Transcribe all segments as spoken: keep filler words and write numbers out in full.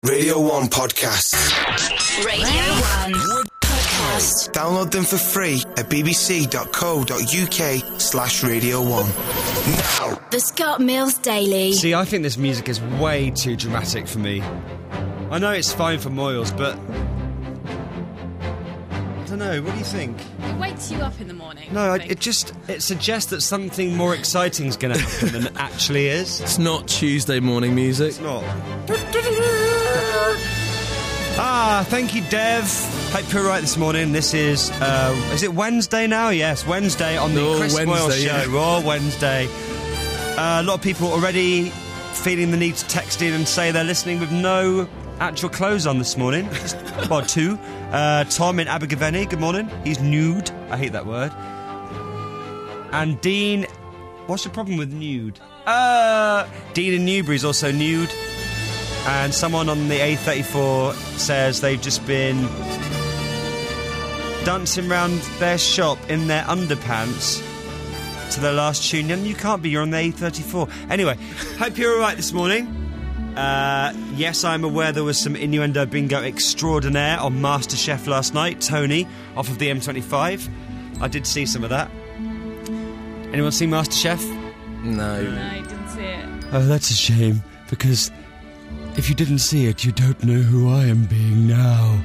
Radio one Podcast. Radio one Podcast. Download them for free at bbc.co.uk slash Radio one. Now. The Scott Mills Daily. See, I think this music is way too dramatic for me. I know it's fine for Moyles, but I don't know. What do you think? It wakes you up in the morning. No, I I, think. it just it suggests that something more exciting is going to happen than it actually is. It's not Tuesday morning music. It's not. Ah, thank you, Dev. Hope you're right this morning. This is, uh, is it Wednesday now? Yes, Wednesday on the Oh, Chris Moyles Wednesday, Show. yeah. Raw Wednesday. Uh, a lot of people already feeling the need to text in and say they're listening with no actual clothes on this morning. Just, well, two. Uh, Tom in Abergavenny, good morning. He's nude. I hate that word. And Dean, what's the problem with nude? Uh, Dean in Newbury's also nude. And someone on the A thirty-four says they've just been dancing around their shop in their underpants to their last tune. And you can't be, you're on the A thirty-four. Anyway, hope you're alright this morning. Uh, yes, I'm aware there was some innuendo bingo extraordinaire on MasterChef last night. Tony, off of the M twenty-five. I did see some of that. Anyone see MasterChef? No. No, I didn't see it. Oh, that's a shame, because if you didn't see it, you don't know who I am being now.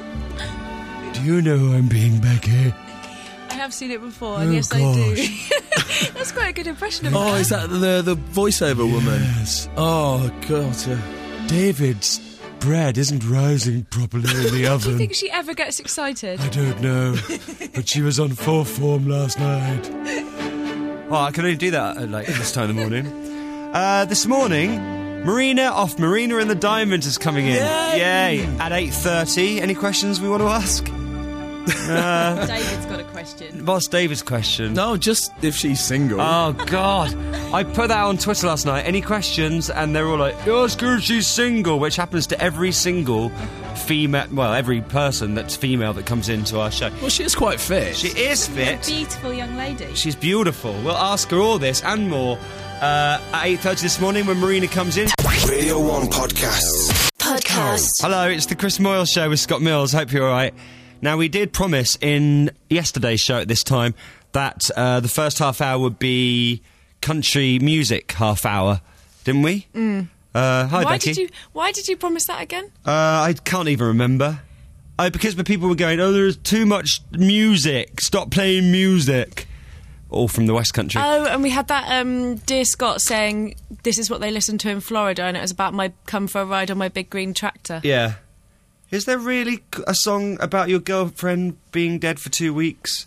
Do you know who I'm being, Becky? I have seen it before, and Oh, yes, I do. That's quite a good impression of Oh, her. is that the the voiceover woman? Yes. Oh, God. yeah. David's bread isn't rising properly in the Do you oven. think she ever gets excited? I don't know, but she was on full form last night. Oh, I can only do that at like this time of the morning. Uh, this morning, Marina off Marina and the Diamond is coming in. Yay! Yay! At eight thirty. Any questions we want to ask? Uh, David's got a question. what's David's question? No, just if she's single. Oh, God. I put that on Twitter last night. Any questions? And they're all like, oh, it's good she's single, which happens to every single female, well, every person that's female that comes into our show. well, she is quite fit. She is A fit. beautiful young lady. She's beautiful. We'll ask her all this and more uh, at eight thirty this morning when Marina comes in. Radio one Podcasts. Podcast. Hello, it's the Chris Moyles Show with Scott Mills. Hope you're all right. Now, we did promise in yesterday's show at this time that uh, the first half hour would be country music half hour, didn't we? Mm. Uh, hi, why Becky. did you? Why did you promise that again? Uh, I can't even remember. Oh, because the people were going, oh, there's too much music. Stop playing music. All from the West Country. Oh, and we had that um, Dear Scott saying this is what they listen to in Florida, and it was about my come for a ride on my big green tractor. Yeah. Is there really a song about your girlfriend being dead for two weeks?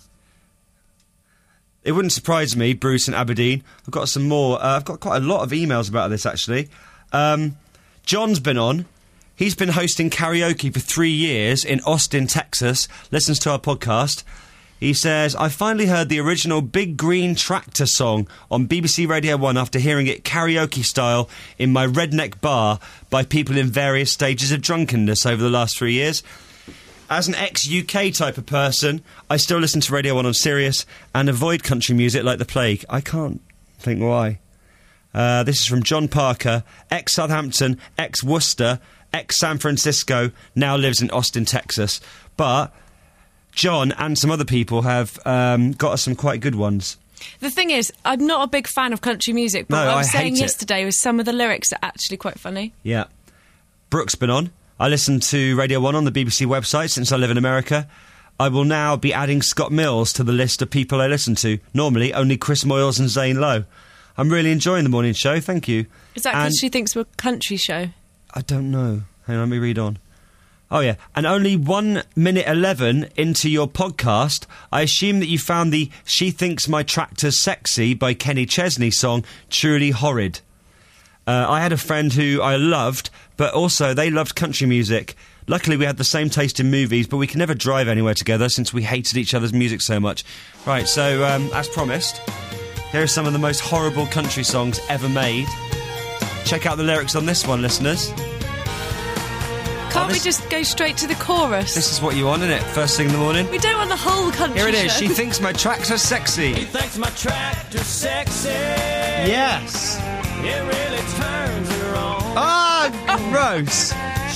It wouldn't surprise me, Bruce in Aberdeen. I've got some more. Uh, I've got quite a lot of emails about this, actually. Um, John's been on. He's been hosting karaoke for three years in Austin, Texas. Listens to our podcast. He says, I finally heard the original Big Green Tractor song on B B C Radio one after hearing it karaoke style in my redneck bar by people in various stages of drunkenness over the last three years. As an ex-U K type of person, I still listen to Radio one on Sirius and avoid country music like the plague. I can't think why. Uh, this is from John Parker, ex-Southampton, ex-Worcester, ex-San Francisco, now lives in Austin, Texas. But John and some other people have um, got us some quite good ones. The thing is, I'm not a big fan of country music, but No, what I was I saying hate it. yesterday was some of the lyrics are actually quite funny. Yeah. Brooke's been on. I listen to Radio one on the B B C website since I live in America. I will now be adding Scott Mills to the list of people I listen to. Normally, only Chris Moyles and Zane Lowe. I'm really enjoying the morning show, thank you. Is that And- because she thinks we're a country show? I don't know. Hang on, let me read on. Oh, yeah. And only one minute eleven into your podcast, I assume that you found the She Thinks My Tractor's Sexy by Kenny Chesney song truly horrid. Uh, I had a friend who I loved, but also they loved country music. Luckily, we had the same taste in movies, but we can never drive anywhere together since we hated each other's music so much. Right, so, um, as promised, here are some of the most horrible country songs ever made. Check out the lyrics on this one, listeners. Can't this- we just go straight to the chorus? This is what you want, isn't it? First thing in the morning. We don't want the whole country Here it is. show. She thinks my tractor's sexy. He thinks my tractor's sexy. Yes. It really turns her on. Ah, gross.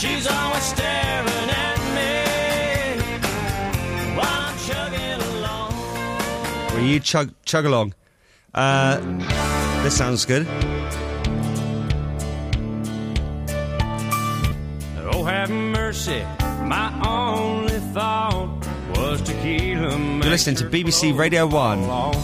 She's always staring at me while I'm chugging along. Will you chug chug along? Uh, this sounds good. Oh, have mercy, my only thought was tequila. You're listening to B B C Radio one.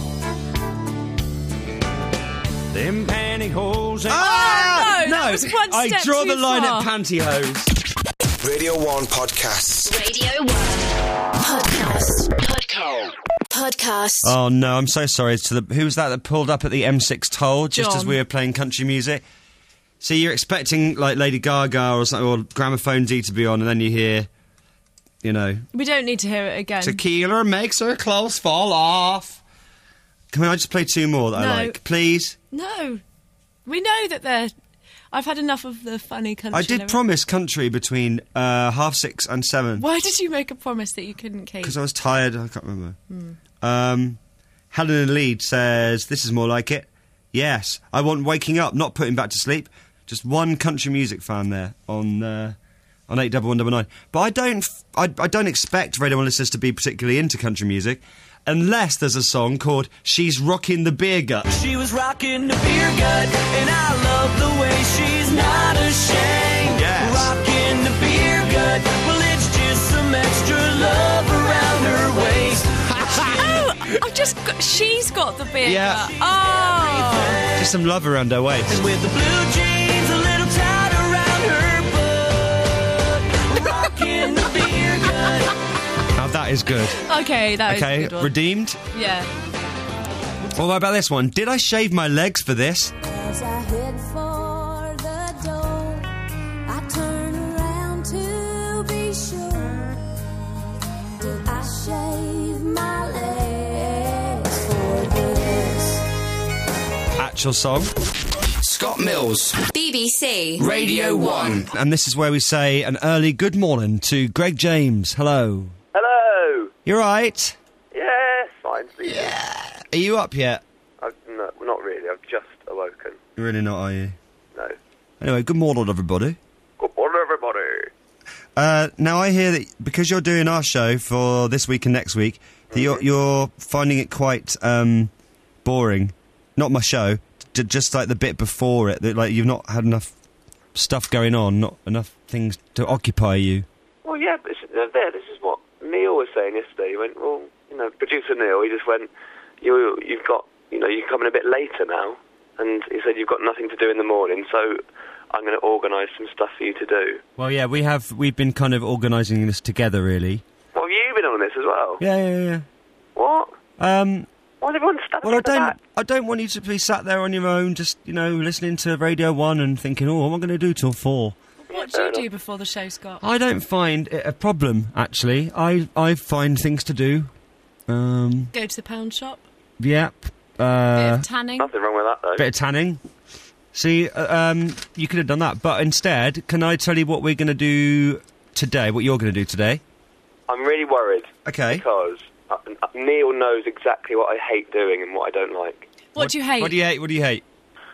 Them pantyhose and Ah! no, that was one I step draw too the line far. at pantyhose. Radio one Podcasts. Radio one. Podcast. Podcast. Podcast. Oh no, I'm so sorry to the who was that that pulled up at the M six toll just John. as we were playing country music. See, you're expecting like Lady Gaga or something, or Gramophone D to be on, and then you hear, you know, We don't need to hear it again. tequila makes her clothes fall off. Can I just play two more that No. I like, please? No. We know that they're... I've had enough of the funny country. I did lyrics. promise country between uh, half six and seven Why did you make a promise that you couldn't keep? because I was tired. I can't remember. Hmm. Um, Helen in Leeds says, "This is more like it." Yes, I want waking up, not putting back to sleep. Just one country music fan there on uh, on eight double one double nine. But I don't, f- I, I don't expect Radio One listeners to be particularly into country music, unless there's a song called "She's Rocking the Beer Gut." she was rocking the beer gut, and I love the way she's not ashamed. Yes. Rocking the beer gut, well, it's just some extra love around her waist. Oh, I've just got... She's got the beer. Yeah. gut. Oh. Just some love around her waist. And with the blue jeans a little tight around her butt, rocking the beer gut. Now that is good. Okay, that is a Okay, good one. redeemed. Yeah. Well, what about this one? Did I shave my legs for this? As I head for the door, I turn around to be sure. Did I shave my legs for this? Actual song. Scott Mills. B B C. Radio one. And this is where we say an early good morning to Greg James. Hello. Hello. You right? Yes, fine. Yeah. Are you up yet? I've, no, not really. I've just awoken. You're really not, are you? No. Anyway, good morning, everybody. Good morning, everybody. Uh, now, I hear that because you're doing our show for this week and next week, that you're, you're finding it quite um, boring. Not my show, j- just like the bit before it. That like you've not had enough stuff going on, not enough things to occupy you. Well, yeah, but this, uh, there. This is what Neil was saying yesterday. He went, well, you know, producer Neil. He just went, you, you've got, you know, you're coming a bit later now, and he said you've got nothing to do in the morning, so I'm going to organise some stuff for you to do. Well, yeah, we have. We've been kind of organising this together, really. Well, have you been on this as well? Yeah, yeah, yeah. What? Um, Why is everyone standing well, I at the don't. back? I don't want you to be sat there on your own, just you know, listening to Radio One and thinking, "Oh, what am I going to do till four?" What do you do before the show, Scott? I don't find it a problem, actually. I I find things to do. Um, Go to the pound shop. yep. Bit Uh, of tanning. Nothing wrong with that, though. bit of tanning. See, uh, um, you could have done that, but instead, can I tell you what we're going to do today? What you're going to do today? I'm really worried Okay. because uh, uh, Neil knows exactly what I hate doing and what I don't like. What do you hate? What do you hate? What do you hate?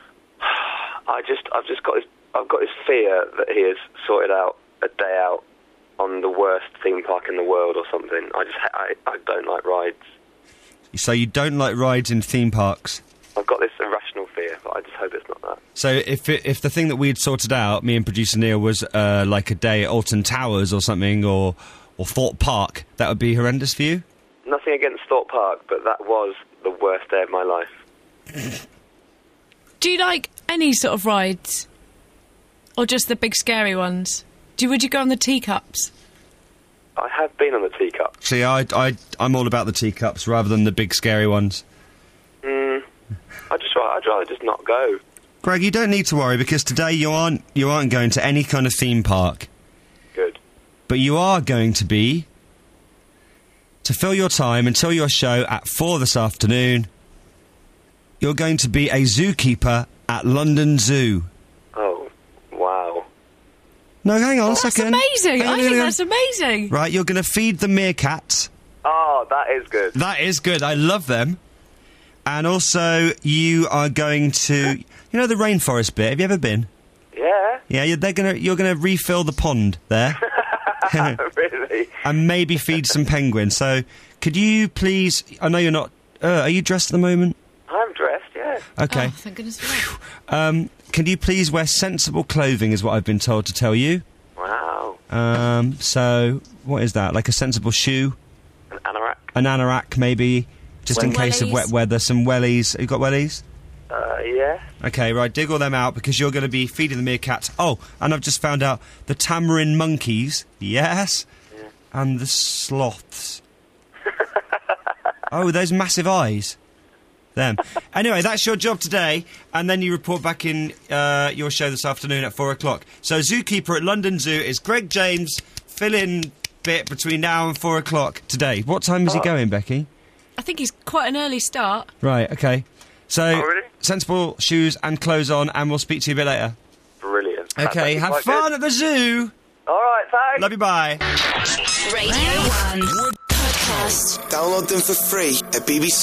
I just, I've just got this, I've got this fear that he has sorted out a day out on the worst theme park in the world or something. I just, ha- I, I don't like rides. So you don't like rides in theme parks? I've got this irrational fear, but I just hope it's not that. So if it, if the thing that we'd sorted out, me and producer Neil, was uh, like a day at Alton Towers or something, or or Thorpe Park, that would be horrendous for you? Nothing against Thorpe Park, but that was the worst day of my life. Do you like any sort of rides? Or just the big scary ones? Do you, would you go on the teacups? I have been on the teacup. See, I, I, I'm all about the teacups rather than the big scary ones. Mm, I just, I'd rather just not go. Greg, you don't need to worry because today you aren't you aren't going to any kind of theme park. Good. But you are going to be, to fill your time until your show at four this afternoon, you're going to be a zookeeper at London Zoo. Oh, wow. No, hang on a That's second. amazing. Hang on, I hang think on. that's amazing. Right, you're going to feed the meerkats. Oh, that is good. That is good. I love them. And also, you are going to... You know the rainforest bit? Have you ever been? Yeah. Yeah, you're, they're gonna, you're going to refill the pond there. Really? And maybe feed some penguins. So, could you please... I know you're not... Uh, are you dressed at the moment? I'm dressed, yeah. Okay. Oh, thank goodness for that. Um, can you please wear sensible clothing, is what I've been told to tell you. Wow. Um, so, what is that? Like a sensible shoe? An anorak? An anorak, maybe, just in Some case of wellies. wet weather. Some wellies. Have you got wellies? Uh, yeah. Okay, right, dig all them out because you're going to be feeding the meerkats. Oh, and I've just found out the tamarin monkeys, yes, Yeah. and the sloths. Oh, those massive eyes. Them. Anyway, that's your job today, and then you report back in uh, your show this afternoon at four o'clock. So, zookeeper at London Zoo is Greg James, fill-in bit between now and four o'clock today. What time is he going, Becky? I think he's quite an early start. Right, okay. So, Oh, really? sensible shoes and clothes on, and we'll speak to you a bit later. Brilliant. That's Okay, actually have quite fun good. at the zoo. All right, thanks. Love you, bye. Radio one Podcast. Download them for free at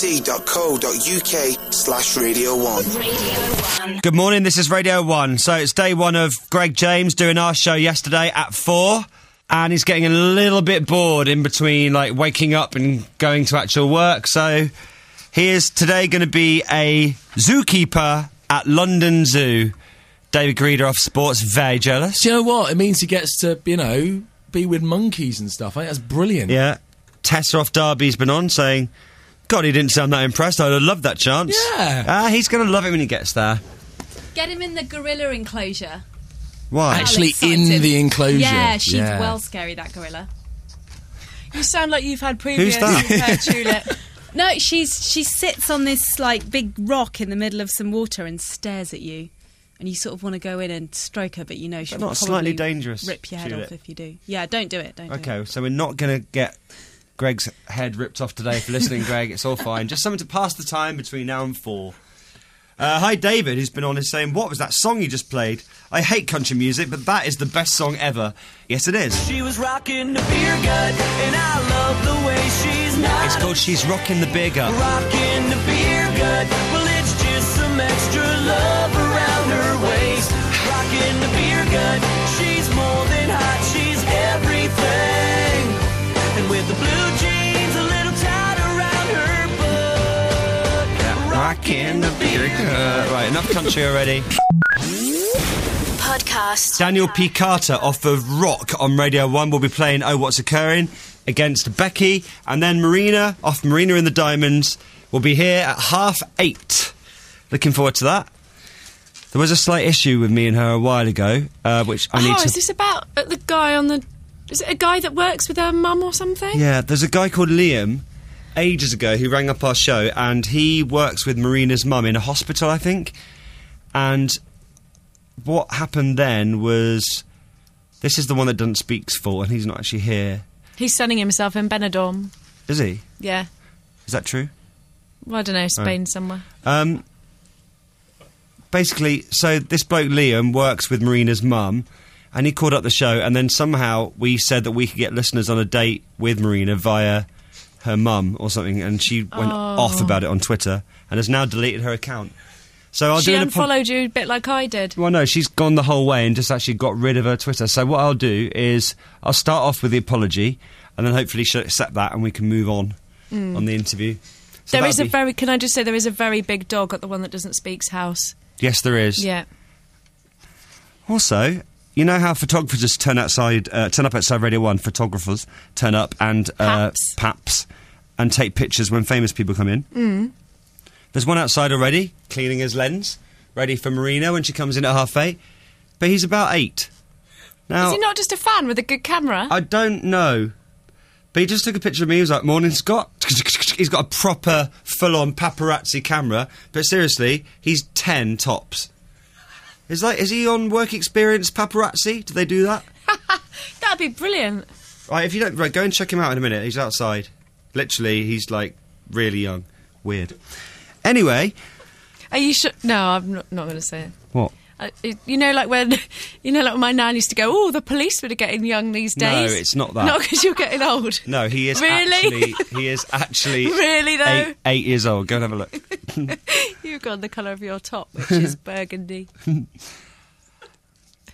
bbc.co.uk slash Radio one. Radio one. Good morning, this is Radio one. So it's day one of Greg James doing our show yesterday at four. And he's getting a little bit bored in between, like, waking up and going to actual work. So he is today going to be a zookeeper at London Zoo. David Greeder off Sports, very jealous. Do you know what? It means he gets to, you know, be with monkeys and stuff. I think that's brilliant. Yeah. Tessa off Derby's been on saying, God, he didn't sound that impressed. I'd have loved that chance. Yeah. Ah, he's going to love it when he gets there. Get him in the gorilla enclosure. Why? Actually, excited. in the enclosure. Yeah, she's Yeah. well scary, that gorilla. You sound like you've had previous that? hair tulip. No, she's she sits on this like big rock in the middle of some water and stares at you, and you sort of want to go in and stroke her, but you know she'll not probably slightly dangerous, rip your head Tulip? off if you do. Yeah, don't do it. Don't. Do it. Okay, so we're not going to get Greg's head ripped off today for listening, Greg. It's all fine. Just something to pass the time between now and four. Uh, hi, David, who's been on, is saying, what was that song you just played? I hate country music, but that is the best song ever. Yes, it is. She was rocking the beer gut, and I love the way she's not. It's called She's Rocking the Beer Gut. Rocking the beer gut. Well, it's just some extra love around her waist. Rocking the beer gut. She's more than hot. She's everything. And with the blue jeans a little tight around her butt. Rocking the Beer Gut. Right, enough country already. Podcast. Daniel P. Carter off of Rock on Radio one will be playing Oh What's Occurring against Becky, and then Marina off Marina and the Diamonds will be here at half eight. Looking forward to that. There was a slight issue with me and her a while ago, uh, which I need Oh, to... is this about uh, the guy on the... Is it a guy that works with her mum or something? Yeah, there's a guy called Liam ages ago who rang up our show, and he works with Marina's mum in a hospital, I think. And what happened then was... This is the one that doesn't speak's fault, and he's not actually here. He's sunning himself in Benidorm. Is he? Yeah. Is that true? Well, I don't know, Spain somewhere. Um, basically, so this bloke Liam works with Marina's mum, and he called up the show, and then somehow we said that we could get listeners on a date with Marina via her mum or something, and she went Oh. off about it on Twitter and has now deleted her account. So I'll She do an apo- unfollowed you a bit like I did. Well, no, she's gone the whole way and just actually got rid of her Twitter. So what I'll do is I'll start off with the apology, and then hopefully she'll accept that, and we can move on on the interview. So There is that'll a be- very... Can I just say there is a very big dog at the one that doesn't speak's house. Yes, there is. Yeah. Also, you know how photographers turn outside, uh, turn up outside Radio One. Photographers turn up and uh, Paps. paps and take pictures when famous people come in. Mm. There's one outside already, cleaning his lens, ready for Marina when she comes in at half eight. But he's about eight. Now, Is he not just a fan with a good camera? I don't know. But he just took a picture of me. He was like, "Morning, Scott." He's got a proper, full-on paparazzi camera. But seriously, he's ten tops. Is like, is he on work experience paparazzi? Do they do that? That'd be brilliant. Right, if you don't, right, go and check him out in a minute. He's outside. Literally, he's like really young. Weird. Anyway, Are you sure? No, I'm not, not going to say it. what? Uh, it- you know, like when, you know, like when my nan used to go, "Oh, the policemen are getting young these No, days." it's not that. Not because you're getting old. No, he is Really? actually. He is actually. Really, though? Eight, eight years old. Go and have a look. You've got the colour of your top, which is burgundy.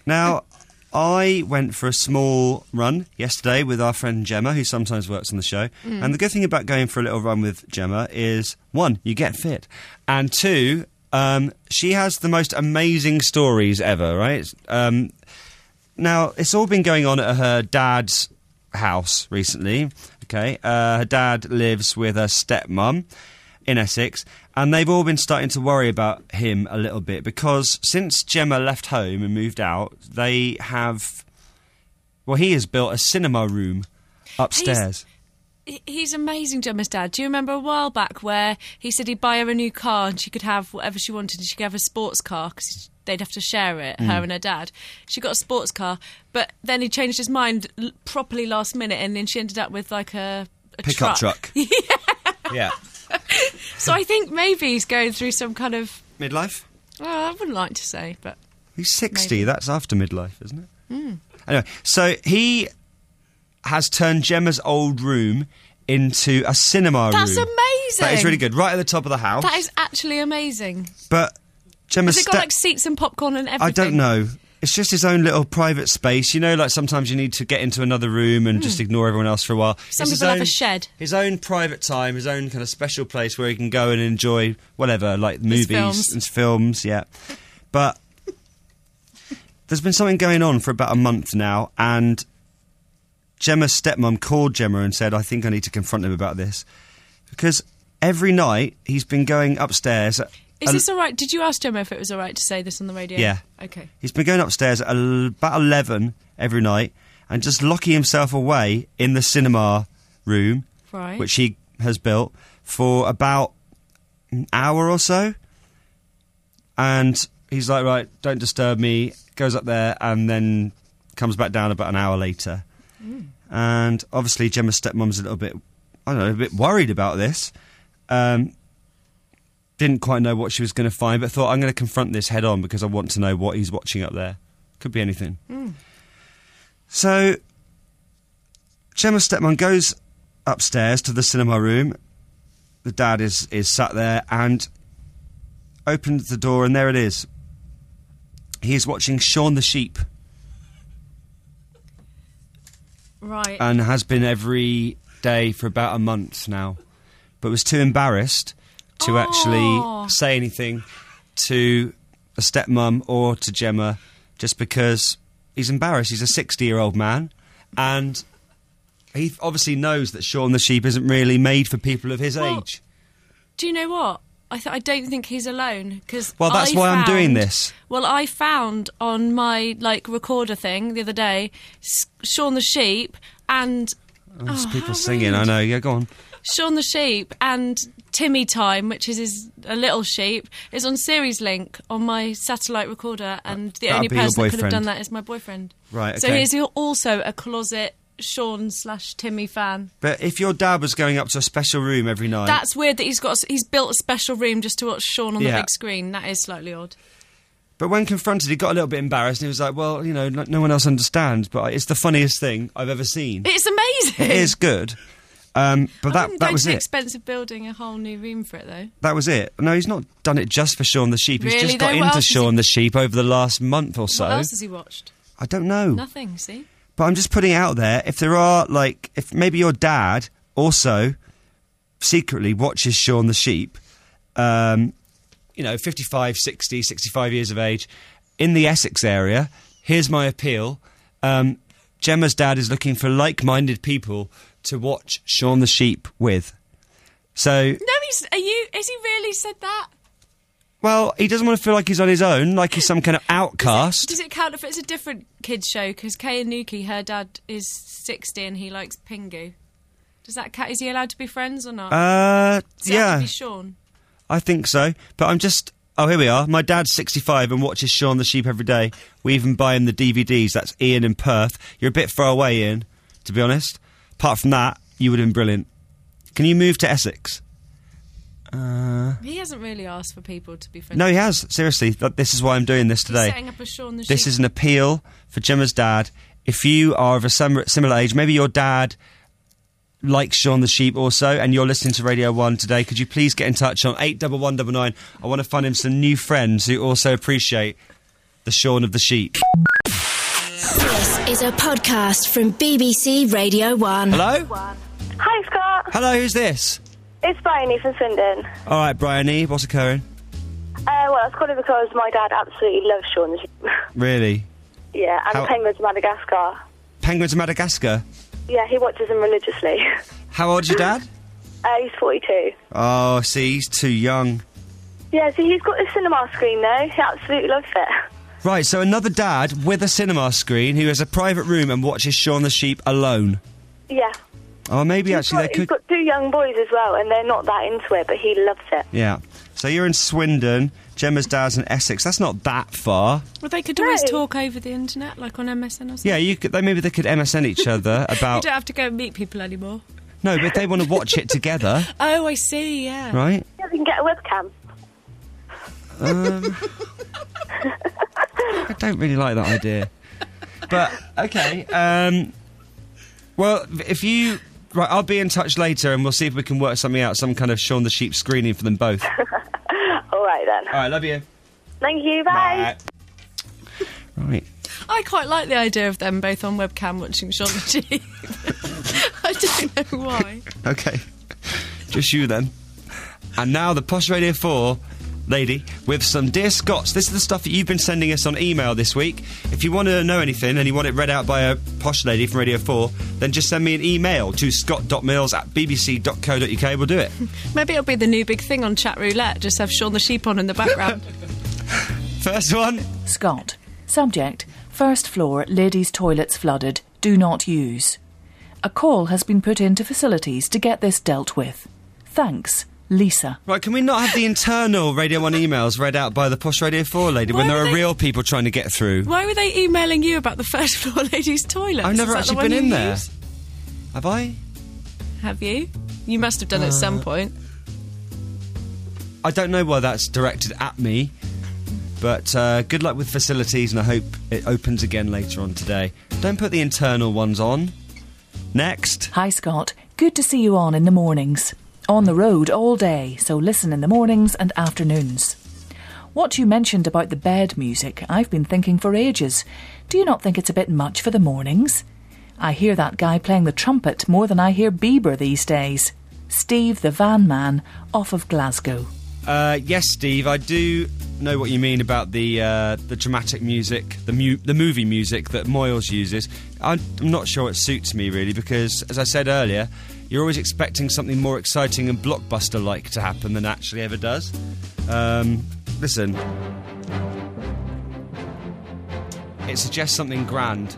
Now, I went for a small run yesterday with our friend Gemma, who sometimes works on the show. Mm. And the good thing about going for a little run with Gemma is, one, you get fit. And two, um, she has the most amazing stories ever, right? Um, now, it's all been going on at her dad's house recently, okay? Uh, her dad lives with her stepmum in Essex, and they've all been starting to worry about him a little bit because since Gemma left home and moved out, they have... Well, he has built a cinema room upstairs. He's, he's amazing, Gemma's dad. Do you remember a while back where he said he'd buy her a new car and she could have whatever she wanted and she could have a sports car because they'd have to share it, Mm. her and her dad. She got a sports car, but then he changed his mind l- properly last minute and then she ended up with like a, a Pickup truck. yeah. Yeah. So I think maybe he's going through some kind of... Midlife? Well, I wouldn't like to say, but... He's sixty, Maybe. that's after midlife, isn't it? Mm. Anyway, so he has turned Gemma's old room into a cinema That's room. amazing! That is really good. Right at the top of the house. That is actually amazing. But Gemma's Has it got step- like seats and popcorn and everything? I don't know. It's just his own little private space. You know, like sometimes you need to get into another room and just ignore everyone else for a while. Some It's his people have own- a shed. His own private time, his own kind of special place where he can go and enjoy whatever, like movies films. and films, yeah. But there's been something going on for about a month now, and Gemma's stepmom called Gemma and said, I think I need to confront him about this. Because every night he's been going upstairs... At Is a- this all right? Did you ask Gemma if it was all right to say this on the radio? Yeah. Okay. He's been going upstairs at el- about eleven every night and just locking himself away in the cinema room, Right. which he has built, for about an hour or so. And he's like, right, don't disturb me, goes up there and then comes back down about an hour later. Mm. And obviously Gemma's stepmom's a little bit, I don't know, a bit worried about this. Um... Didn't quite know what she was going to find, but thought I'm going to confront this head on because I want to know what he's watching up there. Could be anything. Mm. So, Gemma's stepmom goes upstairs to the cinema room. The dad is, is sat there and opens the door, and there it is. He is watching Shaun the Sheep Right. and has been every day for about a month now, but was too embarrassed to Oh. actually say anything to a stepmum or to Gemma just because he's embarrassed. He's a sixty-year-old man and he obviously knows that Shaun the Sheep isn't really made for people of his Well, age. Do you know what? I, th- I don't think he's alone because Well, that's why I'm doing this. Well, I found on my like recorder thing the other day, S- Shaun the Sheep and Oh, there's Oh, people how singing, rude. I know. Yeah, go on. Shaun the Sheep and Timmy Time, which is his a little sheep, is on Series Link on my satellite recorder, and the That'll only be your person that could have boyfriend. done that is my boyfriend. Right, So okay. he's also a closet Shaun slash Timmy fan. But if your dad was going up to a special room every night... That's weird that he's got a, he's built a special room just to watch Shaun on Yeah. the big screen. That is slightly odd. But when confronted, he got a little bit embarrassed and he was like, well, you know, no, no one else understands, but it's the funniest thing I've ever seen. It's amazing. It is good. Um, but I that, wouldn't that go was to the it. expense of building a whole new room for it, though. That was it. No, he's not done it just for Shaun the Sheep. He's Really, just got though? What into else has he- Shaun the Sheep over the last month or so. What else has he watched? I don't know. Nothing, see? But I'm just putting it out there. If there are, like, if maybe your dad also secretly watches Shaun the Sheep, um, you know, fifty-five, sixty, sixty-five years of age, in the Essex area, here's my appeal. Um, Gemma's dad is looking for like-minded people to watch Shaun the Sheep with. So, No, he's. Are you? Has he really said that? well, he doesn't want to feel like he's on his own, like he's some kind of outcast. Does it count if it's a different kids show? Because Kay and Nuki, her dad is sixty and he likes Pingu. Does that count? Is he allowed to be friends or not? Uh, Does it have yeah, to be Shaun? I think so. But I'm just... Oh, here we are. My dad's sixty-five and watches Shaun the Sheep every day. We even buy him the D V Ds. That's Ian in Perth. You're a bit far away, Ian, to be honest. Apart from that, you would have been brilliant. Can you move to Essex? Uh, He hasn't really asked for people to be friends. no, he has. Seriously. Th- This is why I'm doing this He's today. setting up a Shaun the This Sheep. is an appeal for Gemma's dad. If you are of a sim- similar age, maybe your dad likes Shaun the Sheep also, and you're listening to Radio one today, could you please get in touch on eight one one nine nine? I want to find him some new friends who also appreciate the Shaun of the Sheep. This is a podcast from B B C Radio one. Hello? Hi, Scott. Hello, who's this? It's Bryony from Swindon. All right, Bryony, what's occurring? Uh, well, I was calling because my dad absolutely loves Shaun the Sheep. Really? Yeah, and How- the Penguins of Madagascar. Penguins of Madagascar? Yeah, he watches them religiously. How old is your dad? Uh, he's forty-two. Oh, see, he's too young. Yeah, so he's got a cinema screen, though. He absolutely loves it. Right, so another dad with a cinema screen who has a private room and watches Shaun the Sheep alone. Yeah. Oh, maybe He's actually got, they could... He's got two young boys as well, and they're not that into it, but he loves it. Yeah. So you're in Swindon, Gemma's dad's in Essex. That's not that far. Well, they could always No. talk over the internet, like on M S N or something. Yeah, you could. They, maybe they could M S N each other You about... don't have to go and meet people anymore. No, but if they want to watch it together, Oh, I see, yeah. right? Yeah, we can get a webcam. Um, I don't really like that idea. But, okay. Um, well, if you... Right, I'll be in touch later and we'll see if we can work something out, some kind of Shaun the Sheep screening for them both. All right, then. All right, love you. Thank you, bye. Bye. Right. I quite like the idea of them both on webcam watching Shaun the Sheep. I don't know why. Okay. Just you then. And now the Posh Radio four lady with some Dear Scots. This is the stuff that you've been sending us on email this week. If you want to know anything and you want it read out by a posh lady from Radio four, then just send me an email to scott.mills at bbc.co.uk. We'll do it. Maybe it'll be the new big thing on Chat Roulette, just have Shaun the Sheep on in the background. First one. Scott. Subject: first floor, ladies' toilets flooded. Do not use. A call has been put into facilities to get this dealt with. Thanks, Lisa. Right, can we not have the internal Radio one emails read out by the Posh Radio four lady when Why there were are they- real people trying to get through? Why were they emailing you about the first floor ladies' toilets? I've never Is that the actually been one in you there. use? Have I? Have you? You must have done it at Uh, some point. I don't know why that's directed at me, but uh, good luck with facilities and I hope it opens again later on today. Don't put the internal ones on. Next. Hi, Scott. Good to see you on in the mornings. On the road all day, so listen in the mornings and afternoons. What you mentioned about the bed music, I've been thinking for ages. Do you not think it's a bit much for the mornings? I hear that guy playing the trumpet more than I hear Bieber these days. Steve the Van Man, off of Glasgow. Uh, yes, Steve, I do know what you mean about the uh, the dramatic music, the mu- the movie music that Moyles uses. I'm I'm not sure it suits me really because, as I said earlier, you're always expecting something more exciting and blockbuster-like to happen than actually ever does. Um, listen, it suggests something grand.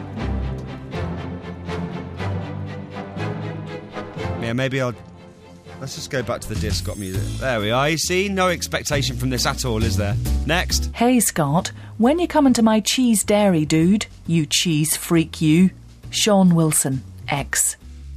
Yeah, maybe I'll... Let's just go back to the Dear Scott music. There we are. You see? No expectation from this at all, is there? Next. Hey, Scott. When you come into my cheese dairy, dude, you cheese freak, you. Sean Wilson, X.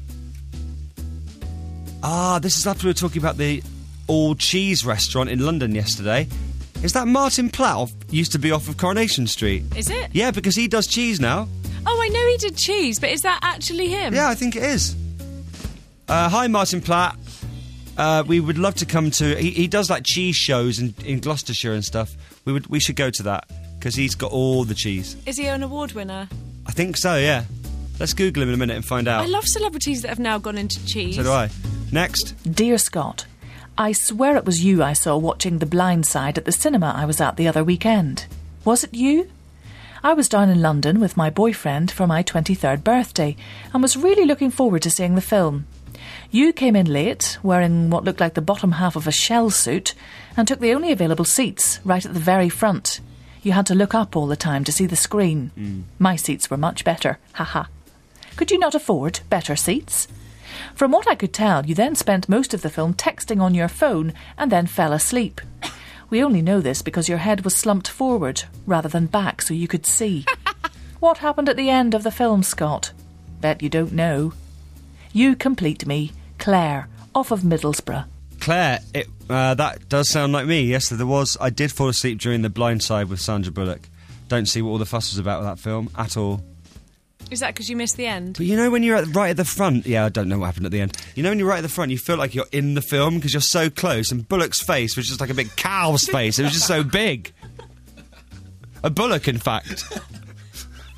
Ah, this is after we were talking about the all cheese restaurant in London yesterday. Is that Martin Platt off, used to be off of Coronation Street? Is it? Yeah, because he does cheese now. Oh, I know he did cheese, but is that actually him? Yeah, I think it is. Uh, hi, Martin Platt. Uh, we would love to come to... He, he does, like, cheese shows in, in Gloucestershire and stuff. We would we should go to that, because he's got all the cheese. Is he an award winner? I think so, yeah. Let's Google him in a minute and find out. I love celebrities that have now gone into cheese. So do I. Next. Dear Scott, I swear it was you I saw watching The Blind Side at the cinema I was at the other weekend. Was it you? I was down in London with my boyfriend for my twenty-third birthday and was really looking forward to seeing the film. You came in late, wearing what looked like the bottom half of a shell suit, and took the only available seats, right at the very front. You had to look up all the time to see the screen. Mm. My seats were much better, haha. Could you not afford better seats? From what I could tell, you then spent most of the film texting on your phone and then fell asleep. We only know this because your head was slumped forward rather than back so you could see. What happened at the end of the film, Scott? Bet you don't know. You complete me, Claire, off of Middlesbrough. Claire, it, uh, that does sound like me. Yes, there was. I did fall asleep during The Blind Side with Sandra Bullock. Don't see what all the fuss was about with that film at all. Is that because you missed the end? But you know when you're at, right at the front... Yeah, I don't know what happened at the end. You know when you're right at the front, you feel like you're in the film because you're so close, and Bullock's face was just like a big cow's face. It was just so big. A bullock, in fact.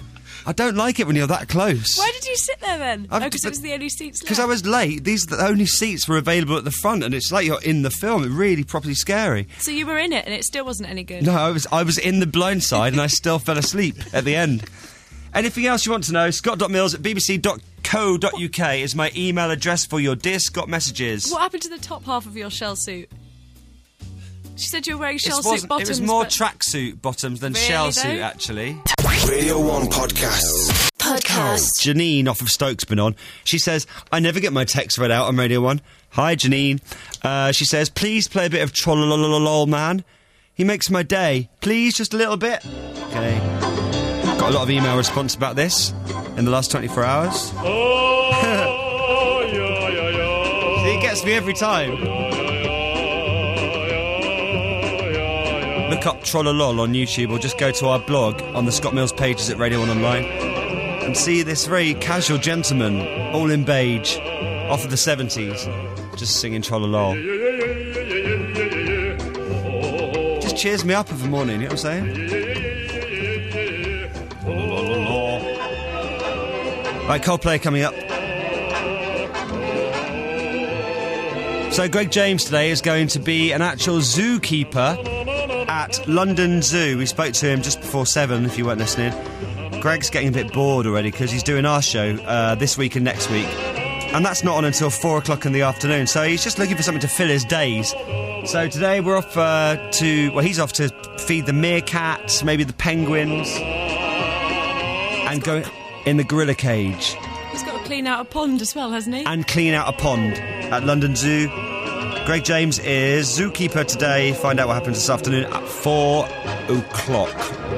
I don't like it when you're that close. Why did you sit there then? I've- Oh, because it was the only seats left. Because I was late. These are the only seats were available at the front, and it's like you're in the film. It's really properly scary. So you were in it, and it still wasn't any good. No, I was I was in the blind side, and I still fell asleep at the end. Anything else you want to know? Scott dot mills at b b c dot co dot u k is my email address for your Dear Scott messages. What happened to the top half of your shell suit? She said you were wearing It shell wasn't- suit bottoms. It was more but- tracksuit bottoms than Really, shell though? suit, actually. Radio one podcasts. Podcast. Janine off of Stoke's been on. She says, I never get my texts read out on Radio one. Hi, Janine. Uh, she says, please play a bit of Trollolololol Man. He makes my day. Please, just a little bit. Okay. Got a lot of email response about this in the last twenty-four hours. See, it gets me every time. Look up Trollolol on YouTube or just go to our blog on the Scott Mills pages at Radio one Online and see this very casual gentleman, all in beige, off of the seventies, just singing Trollolol. Just cheers me up of the morning, you know what I'm saying? Right, Coldplay coming up. So Greg James today is going to be an actual zookeeper at London Zoo. We spoke to him just before seven, if you weren't listening. Greg's getting a bit bored already because he's doing our show uh, this week and next week. And that's not on until four o'clock in the afternoon, so he's just looking for something to fill his days. So today we're off uh, to... Well, he's off to feed the meerkats, maybe the penguins, and go in the gorilla cage. He's got to clean out a pond as well, hasn't he? And clean out a pond at London Zoo. Greg James is zookeeper today. Find out what happens this afternoon at four o'clock.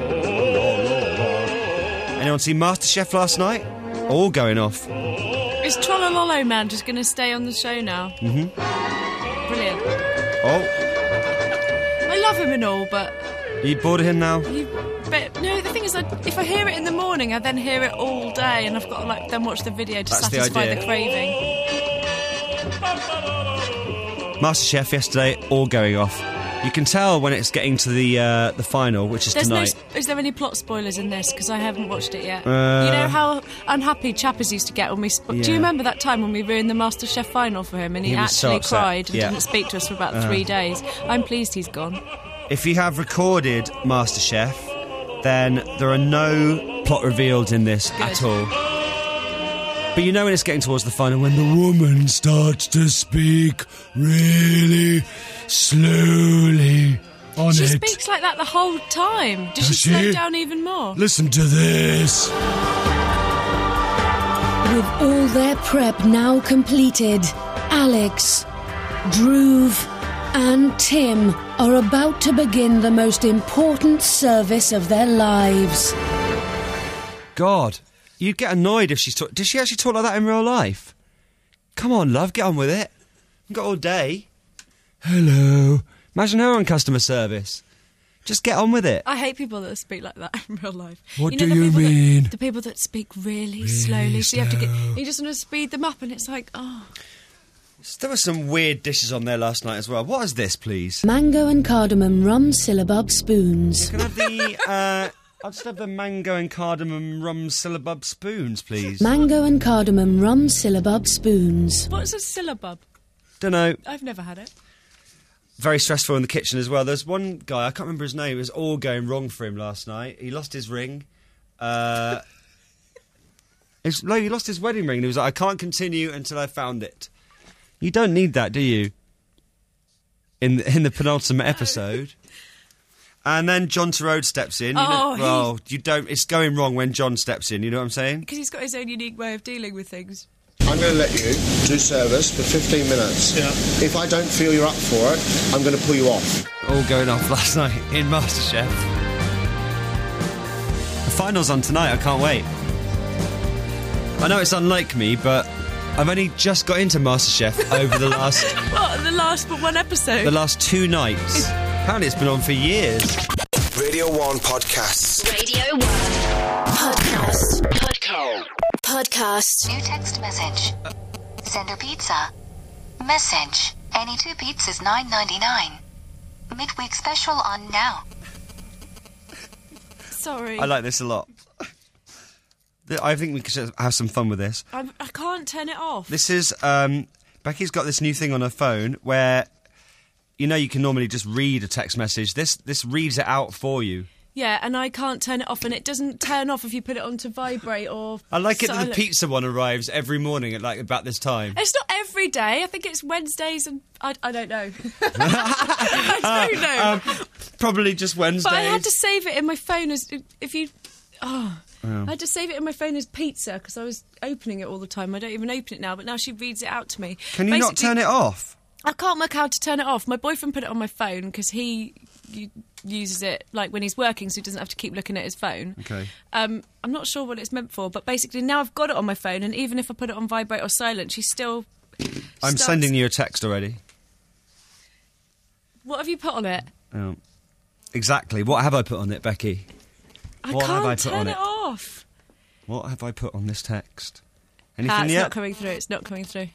Anyone see MasterChef last night? All going off. Is Trollololo Man just going to stay on the show now? Mm-hmm. Brilliant. Oh, I love him and all, but... are you bored of him now? You, but no, the thing is, I, if I hear it in the morning, I then hear it all day, and I've got to like then watch the video to That's the satisfy the, idea. craving. MasterChef yesterday, all going off. You can tell when it's getting to the uh, the final, which is There's no. tonight. sp- Is there any plot spoilers in this? Because I haven't watched it yet. Uh, you know how unhappy Chappers used to get when we. Sp- Do Yeah. you remember that time when we ruined the MasterChef final for him, and he, He was so actually upset. cried and Yeah. didn't speak to us for about Uh-huh. three days? I'm pleased he's gone. If you have recorded MasterChef, then there are no plot revealed in this at all. But you know when it's getting towards the final, when the woman starts to speak really slowly on She it. speaks like that the whole time. Does she, Does slow she? down even more? Listen to this. With all their prep now completed, Alex, Dhruv, and Tim are about to begin the most important service of their lives. God, you'd get annoyed if she's talk. Does she actually talk like that in real life? Come on, love, get on with it. We've got all day. Hello. Imagine her on customer service. Just get on with it. I hate people that speak like that in real life. What you do know, the you people mean? That, the people that speak really, slowly, so you have to get. You just want to speed them up, and it's like, oh. There were some weird dishes on there last night as well. What is this, please? Mango and cardamom rum syllabub spoons. Can I have the, uh... I'll just have the mango and cardamom rum syllabub spoons, please. Mango and cardamom rum syllabub spoons. What's a syllabub? Don't know. I've never had it. Very stressful in the kitchen as well. There's one guy, I can't remember his name, it was all going wrong for him last night. He lost his ring. Uh... it's, no, he lost his wedding ring. And he was like, I can't continue until I found it. You don't need that, do you? In the, in the penultimate episode. And then John Turode steps in. You Oh, know, he- well, you don't. It's going wrong when John steps in. You know what I'm saying? Because he's got his own unique way of dealing with things. I'm going to let you do service for fifteen minutes. Yeah. If I don't feel you're up for it, I'm going to pull you off. All going off last night in MasterChef. The final's on tonight. I can't wait. I know it's unlike me, but I've only just got into MasterChef over the last What, the last but one episode? the last two nights. Apparently, it's been on for years. Radio one podcasts. Radio one. Podcast. Podcast. Podcast. New text message. Sender pizza. Message. Any two pizzas nine ninety-nine. Midweek special on now. Sorry. I like this a lot. th- I think we could have some fun with this. I, I can't turn it off. This is um, Becky's got this new thing on her phone where, you know, you can normally just read a text message. This this reads it out for you. Yeah, and I can't turn it off, and it doesn't turn off if you put it on to vibrate or. I like it that silent. the pizza one arrives every morning at like about this time. It's not every day. I think it's Wednesdays, and I, I don't know. I don't know. Um, probably just Wednesdays. But I had to save it in my phone as if you. Oh. Oh. I had to save it in my phone as pizza because I was opening it all the time. I don't even open it now, but now she reads it out to me. Can you not Basically, turn it off? I can't work out how to turn it off. My boyfriend put it on my phone because he u- uses it like when he's working, so he doesn't have to keep looking at his phone. Okay. Um, I'm not sure what it's meant for, but basically now I've got it on my phone, and even if I put it on vibrate or silent, she's still. I'm starts- sending you a text already. What have you put on it? Oh. Exactly. What have I put on it, Becky? I What can't have I put turn on it, it? off. What have I put on this text? Ah, Anything it's yet? not coming through. It's not coming through.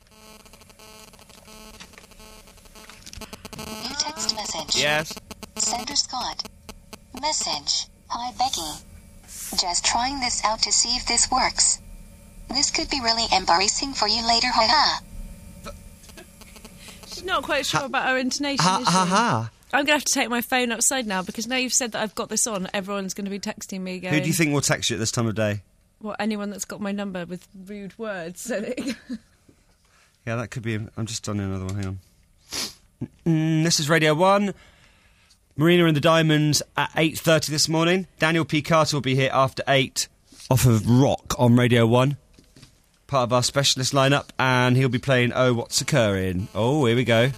New text message. Yes. Sender Scott. Message. Hi Becky. Just trying this out to see if this works. This could be really embarrassing for you later, haha. She's not quite sure about her intonation, Ha is she? ha ha. I'm going to have to take my phone outside now because now you've said that I've got this on, everyone's going to be texting me going... Who do you think will text you at this time of day? Well, anyone that's got my number with rude words. So that- Yeah, that could be... I'm just on another one, hang on. Mm, this is Radio one. Marina and the Diamonds at eight thirty this morning. Daniel P. Carter will be here after eight off of Rock on Radio one. Part of our specialist lineup, and he'll be playing Oh, What's Occurring. Oh, here we go.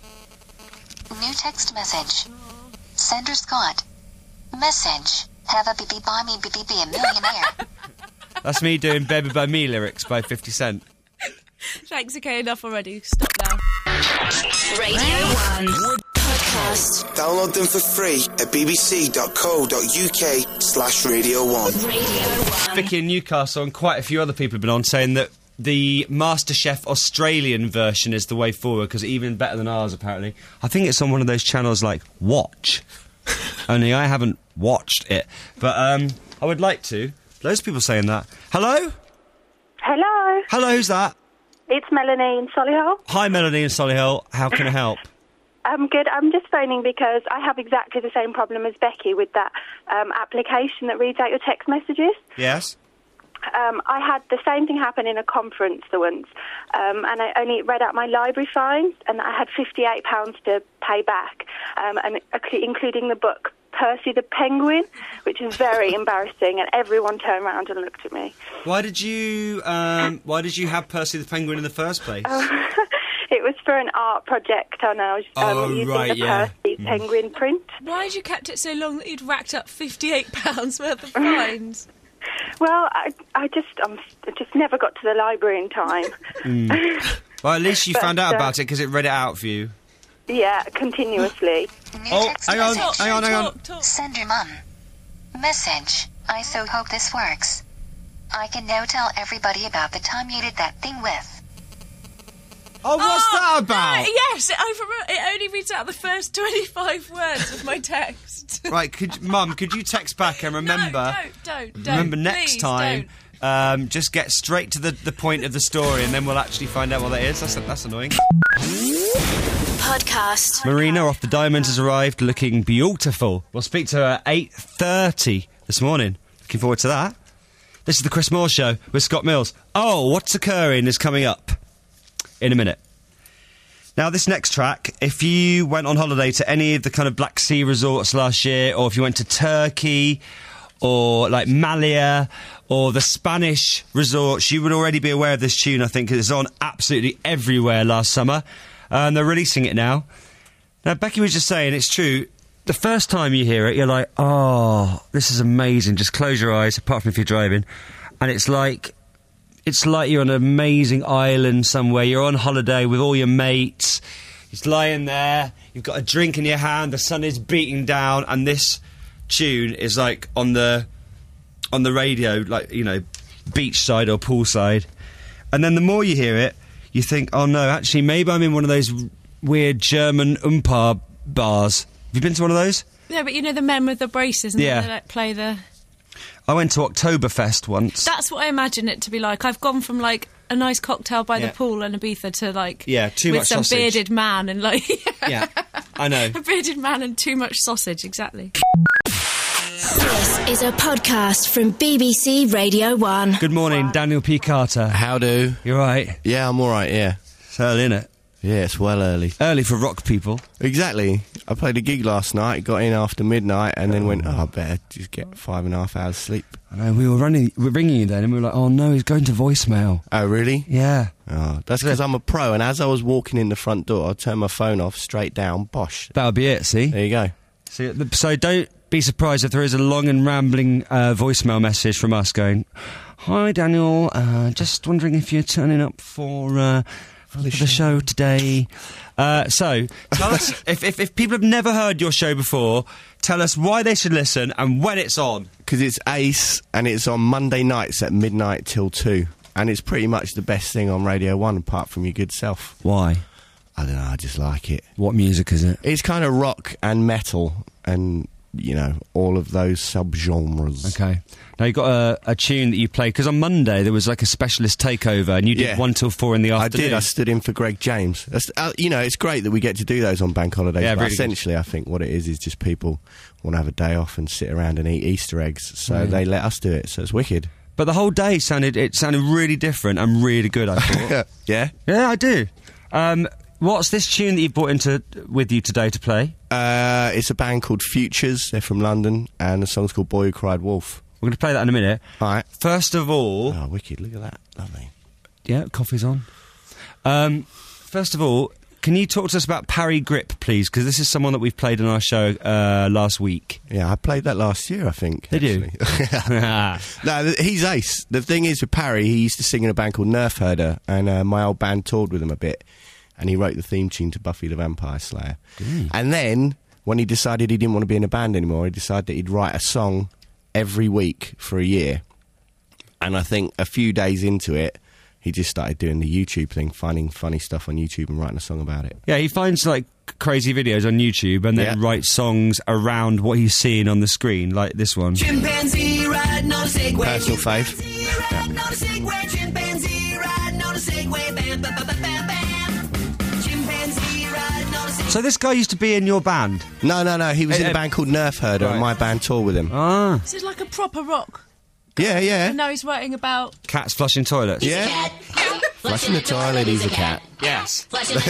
New text message. Sender Scott. Message. Have a baby by me, baby be a millionaire. That's me doing Baby By Me lyrics by fifty Cent. Thanks, okay, enough already. Stop now. Radio one Podcast. Download them for free at bbc.co.uk slash Radio one. Vicky in Newcastle and quite a few other people have been on saying that the MasterChef Australian version is the way forward because it's even better than ours, apparently. I think it's on one of those channels like Watch. Only I haven't watched it. But um, I would like to. Loads of people saying that. Hello? Hello, Hello, who's that? it's Melanie in Solihull. Hi, Melanie in Solihull. How can I help? I'm good. I'm just phoning because I have exactly the same problem as Becky with that um, application that reads out your text messages. Yes? Um, I had the same thing happen in a conference the once, um, and I only read out my library fines, and I had fifty-eight pounds to pay back, um, and including the book Percy the Penguin, which is very embarrassing, and everyone turned around and looked at me. Why did you um, Why did you have Percy the Penguin in the first place? It was for an art project, and I was um, Oh, using right, the yeah. Percy Mm. Penguin print. Why had you kept it so long that you'd racked up fifty-eight pounds worth of fines? Well, I, I just, um, I just never got to the library in time. Mm. Well, at least you But, found out uh, about it because it read it out for you. Yeah, continuously. Oh, hang on, hang on, hang on. Sender mum. Message. I so hope this works. I can now tell everybody about the time you did that thing with. Oh, what's that about? Uh, yes, it, over, it only reads out the first twenty-five words of my text. Right, could Mum, could you text back and remember? Don't, don't, remember next please, time. Um, just get straight to the, the point of the story, and then we'll actually find out what that is. That's that's annoying. Podcast. Marina off the Diamonds has arrived, looking beautiful. We'll speak to her at eight thirty this morning. Looking forward to that. This is the Chris Moore Show with Scott Mills. Oh, What's Occurring is coming up in a minute. Now, this next track, if you went on holiday to any of the kind of Black Sea resorts last year, or if you went to Turkey, or like Malia, or the Spanish resorts, you would already be aware of this tune, I think, 'cause it's on absolutely everywhere last summer. And they're releasing it now. Now, Becky was just saying, it's true, the first time you hear it, you're like, oh, this is amazing. Just close your eyes, apart from if you're driving. And it's like... It's like you're on an amazing island somewhere. You're on holiday with all your mates. You're lying there. You've got a drink in your hand. The sun is beating down, and this tune is like on the on the radio, like, you know, beachside or poolside. And then the more you hear it, you think, oh no, actually, maybe I'm in one of those weird German Umpa bars. Have you been to one of those? Yeah, but you know the men with the braces and Yeah. they like, play the... I went to Oktoberfest once. That's what I imagine it to be like. I've gone from like a nice cocktail by Yeah. the pool in Ibiza to like Yeah, too with much some sausage. bearded man and like Yeah, I know. a bearded man and too much sausage. Exactly. This is a podcast from B B C Radio one. Good morning, Daniel P. Carter. How do? You right? Yeah, I'm all right. Yeah, It's early, innit? yeah, it's well early. Early for rock people. Exactly. I played a gig last night, got in after midnight, and then went, oh, I better just get five and a half hours sleep. I know, we were running, we were ringing you then, and we were like, oh no, he's going to voicemail. Oh, really? Yeah. Oh, that's because I'm a pro, and as I was walking in the front door, I turned my phone off, straight down, bosh. That'll be it, see? There you go. See, the- So don't be surprised if there is a long and rambling uh, voicemail message from us going, hi Daniel, uh, just wondering if you're turning up for, uh, for the show today. Uh, so, tell us, if, if, if people have never heard your show before, tell us why they should listen and when it's on. Because it's Ace, and it's on Monday nights at midnight till two. And it's pretty much the best thing on Radio one, apart from your good self. Why? I don't know, I just like it. What music is it? It's kind of rock and metal, and, you know, all of those subgenres. Okay. Now, you've got a, a tune that you played, because on Monday there was like a specialist takeover, and you did Yeah. one till four in the I afternoon. did. I stood in for Greg James. That's, uh, you know, it's great that we get to do those on bank holidays. Yeah, but really good. essentially, I think what it is is just people want to have a day off and sit around and eat Easter eggs. So Yeah. they let us do it. So it's wicked. But the whole day sounded, it sounded really different and really good, I thought. Yeah. Yeah, I do. Um, what's this tune that you brought into with you today to play? Uh, it's a band called Futures. They're from London, and the song's called Boy Who Cried Wolf. We're going to play that in a minute. All right. First of all... Oh, wicked. Look at that. Lovely. Yeah, coffee's on. Um, first of all, can you talk to us about Parry Grip, please? Because this is someone that we've played on our show uh, last week. Yeah, I played that last year, I think. Did you? actually. No, th- he's ace. The thing is with Parry, he used to sing in a band called Nerf Herder, and uh, my old band toured with him a bit, and he wrote the theme tune to Buffy the Vampire Slayer. Mm. And then, when he decided he didn't want to be in a band anymore, he decided that he'd write a song every week for a year. And I think a few days into it, he just started doing the YouTube thing, finding funny stuff on YouTube and writing a song about it. Yeah, he finds like crazy videos on YouTube and then Yeah. writes songs around what he's seeing on the screen, like this one. Chimpanzee riding on a Segway. Personal fave. Chimpanzee riding on a Segway. Chimpanzee riding on a Segway. Bam, bam, bam, bam, bam. Chimpanzee riding on a Segway. So this guy used to be in your band? No, no, no, he was Eh, in a eh, band called Nerf Herder, right. and my band toured with him. Ah. This is like a proper rock. Yeah, yeah. And now he's writing about. Cats flushing toilets? Yeah. Flushing the toilet, he's a cat. Yes.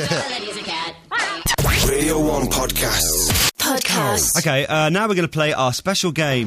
Radio one podcasts. Podcast. Okay, uh, now we're going to play our special game.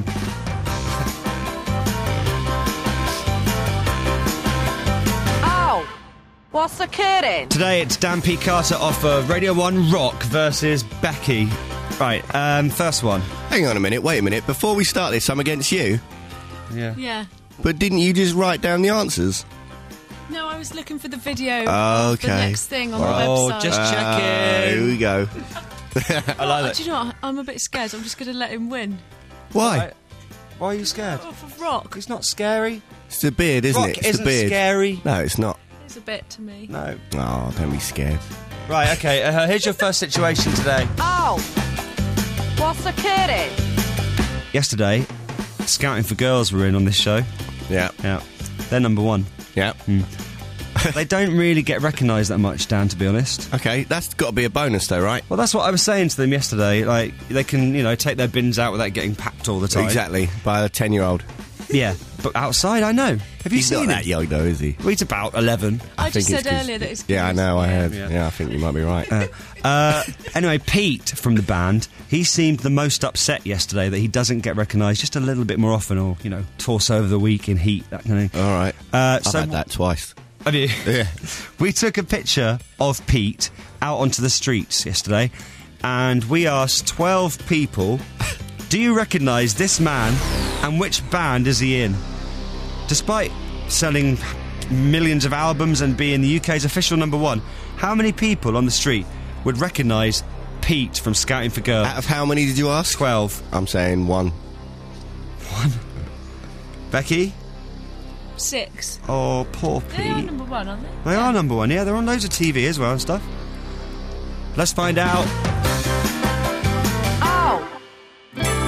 Oh, what's occurring? Today it's Dan P. Carter off of Radio one Rock versus Becky. Right, um, first one. Hang on a minute, wait a minute. Before we start this, I'm against you. Yeah. Yeah. But didn't you just write down the answers? No, I was looking for the video. Oh, of The okay. next thing on Oh, the website. just Uh, checking. here we go. I like that. Do you know what? I'm a bit scared. I'm just going to let him win. Why? Right. Why are you scared? Oh, for rock. It's not scary. It's the beard, isn't Rock it? It's isn't the beard. scary. No, it's not. It's a bit to me. No. Oh, don't be scared. Right, okay, uh, here's your first situation today. Oh, what's occurring? Yesterday, Scouting for Girls were in on this show. Yeah. Yeah. They're number one. Yeah. They don't really get recognised that much, Dan, to be honest. Okay, that's got to be a bonus, though, right? Well, that's what I was saying to them yesterday. Like, they can, you know, take their bins out without getting packed all the time. Exactly, by a ten-year-old. Yeah, but outside, I know. Have you He's seen not him? that young, though, is he? Well, he's about eleven. I, just think it's said 'cause- earlier that it's. Yeah, I know, I have. Yeah. Yeah. I think you might be right. Uh, uh, anyway, Pete from the band, he seemed the most upset yesterday that he doesn't get recognised just a little bit more often, or, you know, torso of the week in Heat, that kind of thing. All right. Uh, I've so had that twice. Have you? Yeah. We took a picture of Pete out onto the streets yesterday, and we asked twelve people, do you recognise this man, and which band is he in? Despite selling millions of albums and being the U K's official number one, how many people on the street would recognise Pete from Scouting for Girls? Out of how many did you ask? Twelve. I'm saying one. One. Becky? Six. Oh, poor Pete. They are number one, aren't they? They are number one, yeah. They're on loads of T V as well and stuff. Let's find out. Oh,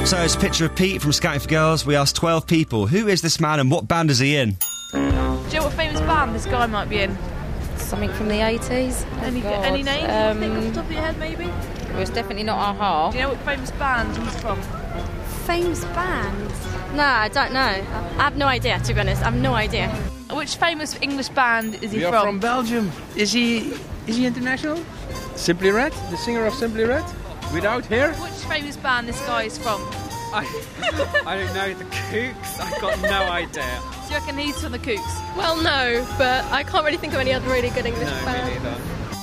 So it's a picture of Pete from Scouting for Girls. We asked twelve people, who is this man and what band is he in? Do you know what famous band this guy might be in? Something from the eighties. Any, God. any name? Um, Think off the top of your head, maybe? Well, it's definitely not Aha. Do you know what famous band he's from? Famous band? No, I don't know. I have no idea, to be honest. I have no idea. Which famous English band is he We are from? from Belgium. Is he is he international? Simply Red, the singer of Simply Red, without hair. Which famous band this guy is from? I, I don't know, the Kooks? I've got no idea. Do you reckon he's from the Kooks? Well, no, but I can't really think of any other really good English No, me band. neither.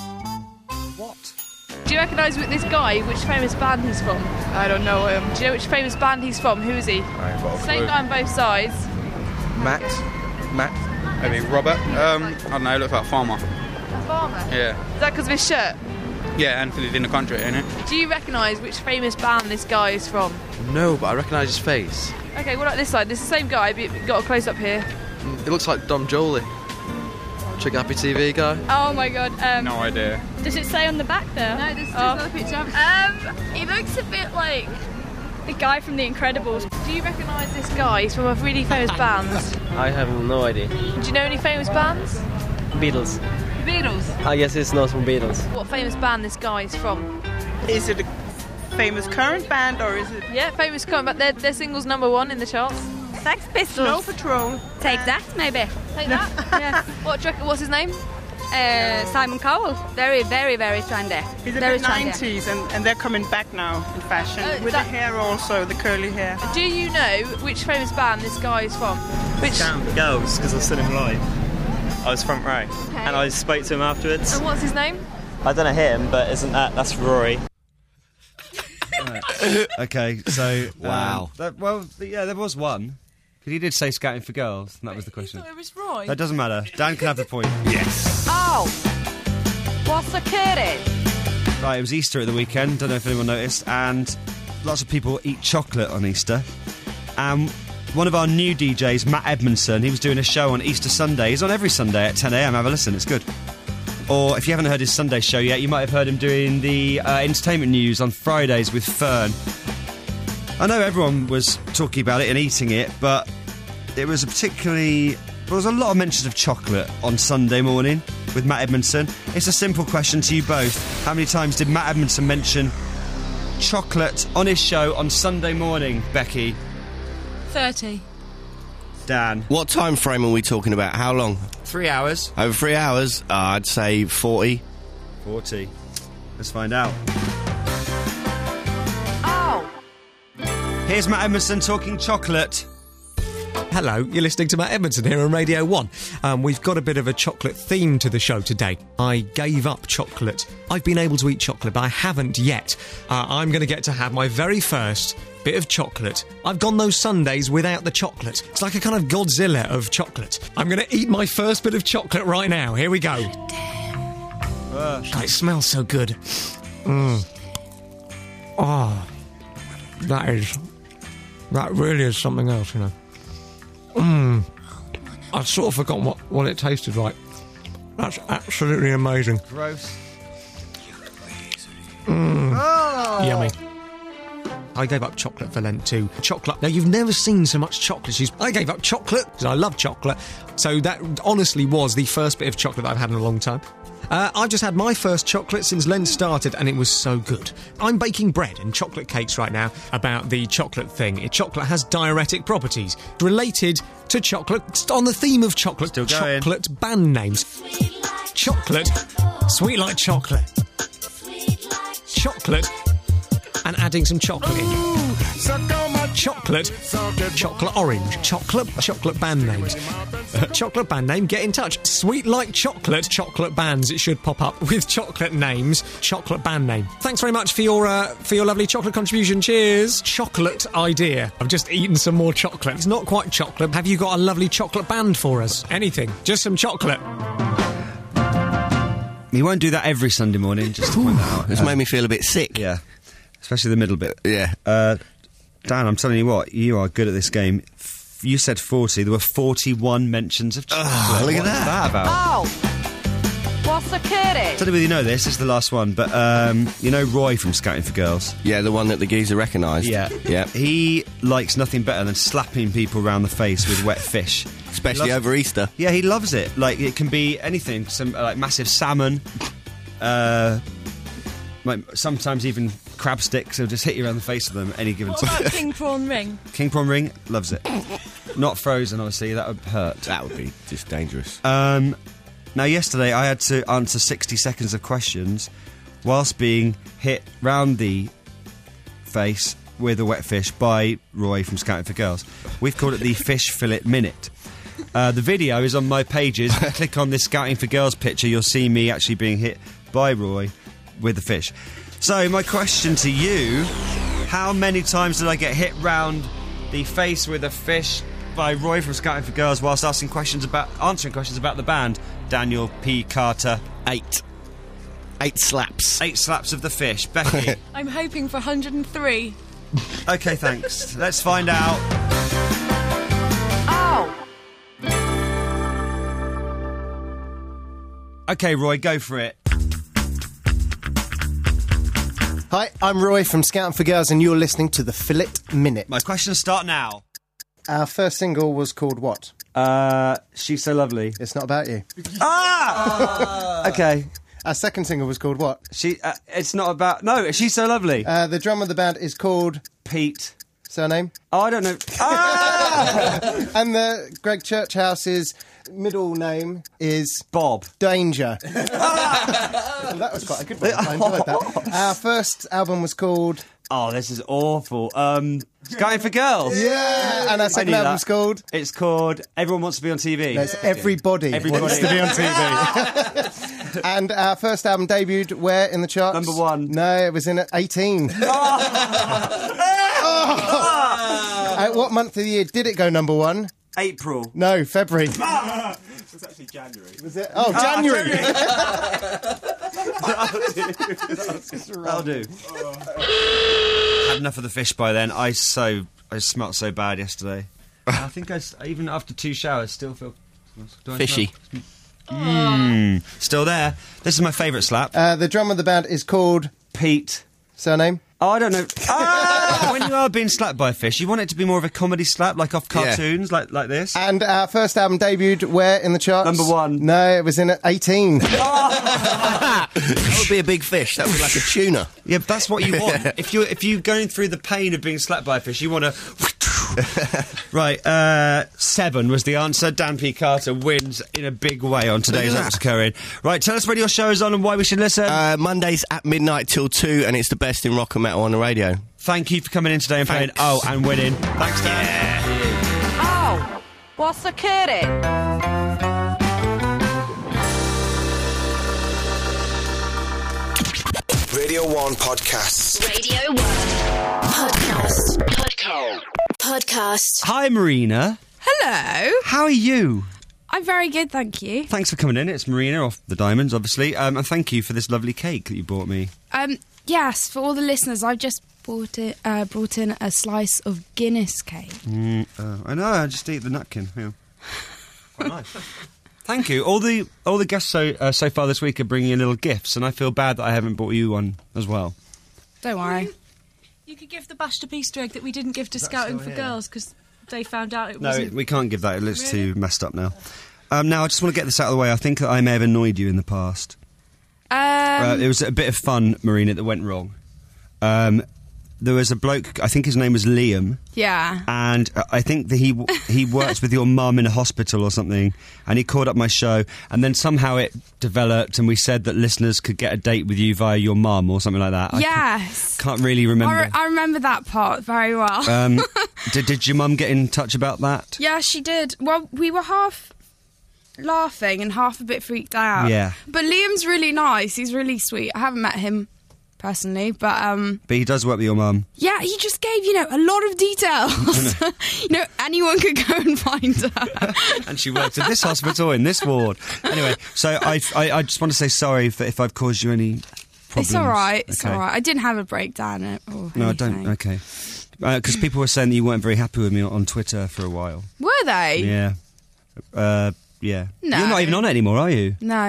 Do you recognise this guy, which famous band he's from? I don't know him. Do you know which famous band he's from? Who is he? I ain't got a Same clue. guy on both sides. Matt? Matt? I mean, Robert? Um, I don't know, he looks like a farmer. A farmer? Yeah. Is that because of his shirt? Yeah, and he's in the country, ain't it? Do you recognise which famous band this guy is from? No, but I recognise his face. Okay, what about this side? This is the same guy, but you've got a close up here. It looks like Dom Jolie. Trigger Happy T V guy. Oh my god. Um, No idea. Does it say on the back there? No, this is Oh. another picture. Um, he looks a bit like the guy from The Incredibles. Do you recognise this guy? He's from a really famous band. I have no idea. Do you know any famous bands? Beatles. Beatles? I guess it's not from Beatles. What famous band this guy is from? Is it a famous current band or is it... Yeah, famous current band. Their, their single's number one in the charts. Sex Pistols. Snow Patrol. Take that, maybe. Take that? Yeah. What, do you reckon- what's his name? Uh, Simon Cowell. Very, very, very trendy. He's a very bit nineties and, and they're coming back now in fashion. Oh, with that- the hair also, the curly hair. Do you know which famous band this guy is from? Which? Scouting for Girls, because I've seen him live. I was front row. Okay. And I spoke to him afterwards. And what's his name? I don't know him, but isn't that... That's Rory. Okay, so... Wow. um, that, well, yeah, there was one. Because he did say Scouting for Girls, and that was the question. It was Roy. That doesn't matter. Dan can have the point. Yes. Oh, what's the kitty? Right, it was Easter at the weekend, don't know if anyone noticed, and lots of people eat chocolate on Easter. And one of our new D Js, Matt Edmondson, he was doing a show on Easter Sunday. He's on every Sunday at ten a m. Have a listen, it's good. Or if you haven't heard his Sunday show yet, you might have heard him doing the uh, entertainment news on Fridays with Fern. I know everyone was talking about it and eating it, but it was a particularly... There was a lot of mentions of chocolate on Sunday morning with Matt Edmondson. It's a simple question to you both. How many times did Matt Edmondson mention chocolate on his show on Sunday morning, Becky? thirty. Dan? What time frame are we talking about? How long? Three hours. Over three hours? Uh, I'd say forty. forty. Let's find out. Oh, Here's Matt Edmondson talking chocolate. Hello, you're listening to Matt Edmondson here on Radio one. Um, we've got a bit of a chocolate theme to the show today. I gave up chocolate. I've been able to eat chocolate, but I haven't yet. Uh, I'm going to get to have my very first bit of chocolate. I've gone those Sundays without the chocolate. It's like a kind of Godzilla of chocolate. I'm going to eat my first bit of chocolate right now. Here we go. Uh, God, it smells so good. Mm. Oh, that is... That really is something else, you know. Mmm. I'd sort of forgotten what, what it tasted like. That's absolutely amazing. Gross. Mmm. Oh. Yummy. I gave up chocolate for Lent too. Chocolate. Now, you've never seen so much chocolate. She's, I gave up chocolate because I love chocolate. So that honestly was the first bit of chocolate that I've had in a long time. Uh, I've just had my first chocolate since Lent started, and it was so good. I'm baking bread and chocolate cakes right now about the chocolate thing. Chocolate has diuretic properties related to chocolate. It's on the theme of chocolate. Still going. Chocolate band names. Chocolate. Sweet like chocolate. Chocolate. And adding some chocolate in. Chocolate. Chocolate orange. Chocolate. Chocolate band names. Uh, chocolate band name, get in touch. Sweet like chocolate. Chocolate bands, it should pop up with chocolate names. Chocolate band name. Thanks very much for your uh, for your lovely chocolate contribution. Cheers. Chocolate idea. I've just eaten some more chocolate. It's not quite chocolate. Have you got a lovely chocolate band for us? Anything. Just some chocolate. You won't do that every Sunday morning, just to point that out. It's Uh, made me feel a bit sick. Yeah. Especially the middle bit. Yeah. Uh, Dan, I'm telling you what, you are good at this game. F- you said forty, there were forty-one mentions of chocolate. Oh, look at What's that. that about? oh, Posso che I don't know whether you know this, this is the last one, but um, you know Roy from Scouting for Girls? Yeah, the one that the geezer recognised. Yeah. Yeah. He likes nothing better than slapping people around the face with wet fish. Especially Loves- over Easter. Yeah, he loves it. Like, it can be anything, some uh, like massive salmon, uh, like sometimes even crab sticks. He'll just hit you around the face with them at any given What time. about king prawn ring? King prawn ring, loves it. Not frozen, obviously, that would hurt. That would be just dangerous. Um, now, yesterday I had to answer sixty seconds of questions whilst being hit round the face with a wet fish by Roy from Scouting for Girls. We've called it the Fish Fillet Minute. Uh, the video is on my pages. If you click on this Scouting for Girls picture, you'll see me actually being hit by Roy with the fish. So, my question to you, how many times did I get hit round the face with a fish by Roy from Scouting for Girls whilst asking questions about, answering questions about the band? Daniel P. Carter. Eight. Eight slaps. Eight slaps of the fish. Becky. I'm hoping for one hundred and three. Okay, thanks. Let's find out. Oh! Okay, Roy, go for it. Hi, I'm Roy from Scouting for Girls, and you're listening to the Fillet Minute. My questions start now. Our first single was called what? Uh, She's So Lovely. It's not about you. Ah! Okay. Our second single was called what? She. Uh, it's not about. No, She's So Lovely. Uh, the drummer of the band is called Pete. Surname? Oh, I don't know. Ah! And the Greg Churchhouse's middle name is Bob Danger. Well, that was quite a good one. I enjoyed that. Our first album was called. Oh, this is awful. Um, Scouting for Girls. Yeah, and our second I knew album's that. called. It's called Everyone Wants to Be on T V. No, it's Everybody, Everybody Wants to Be on T V. And our first album debuted where in the charts? Number one. No, it was in at eighteen. Oh. At what month of the year did it go number one? April. No, February. It's actually January. Was it? Oh, January. That'll do. Had enough of the fish by then. I so I smelt so bad yesterday. I think I s- even after two showers still feel do I Fishy. smell- Mm. Still there. This is my favourite slap. Uh, the drummer of the band is called Pete. Surname? Oh, I don't know. Ah! When you are being slapped by a fish, you want it to be more of a comedy slap, like off cartoons, like like this. And our first album debuted where in the charts? Number one. No, it was in at eighteen. That would be a big fish. That would be like a tuna. Yeah, but that's what you want. if you're if you're going through the pain of being slapped by a fish, you want to. Right, uh, seven was the answer. Dan P. Carter wins in a big way on today's Look at What's that. Occurring. Right, tell us when your show is on and why we should listen. Uh, Mondays at midnight till two, and it's the best in rock and metal on the radio. Thank you for coming in today and playing Oh and winning. Thanks, Dan. Oh! Posso che Radio one Podcasts. Radio one. Podcast. Podcast. Podcast. Hi, Marina. Hello. How are you? I'm very good, thank you. Thanks for coming in. It's Marina off the Diamonds, obviously. Um, and thank you for this lovely cake that you brought me. Um, yes, for all the listeners, I've just bought it. Uh, brought in a slice of Guinness cake. Mm, uh, I know. I just eat the nutkin. Yeah. Quite nice. Thank you. All the all the guests so uh, so far this week are bringing in little gifts, and I feel bad that I haven't bought you one as well. Don't worry. You could give the bashed up Easter egg that we didn't give to That's Scouting still for here. Girls because they found out it No, wasn't. we can't give that. It looks too messed up now. Um, now, I just want to get this out of the way. I think that I may have annoyed you in the past. Um, uh, it was a bit of fun, Marina, that went wrong. Um, there was a bloke, I think his name was Liam, yeah. and uh, I think that he w- he works with your mum in a hospital or something, and he called up my show, and then somehow it developed, and we said that listeners could get a date with you via your mum or something like that. I Yes. can't, can't really remember. I, re- I remember that part very well. um, did, did your mum get in touch about that? Yeah, she did. Well, we were half laughing and half a bit freaked out. Yeah. But Liam's really nice. He's really sweet. I haven't met him personally, but um But he does work with your mum. yeah, he just gave, you know, a lot of details. You know, anyone could go and find her. And she works at this hospital in this ward. Anyway, so I, I, I just want to say sorry for if I've caused you any problems. It's all right. It's Okay. all right. I didn't have a breakdown or No, anything. I don't. Okay. Because people were saying that you weren't very happy with me on Twitter for a while. Were they? Yeah. Uh, yeah. No. You're not even on it anymore, are you? No.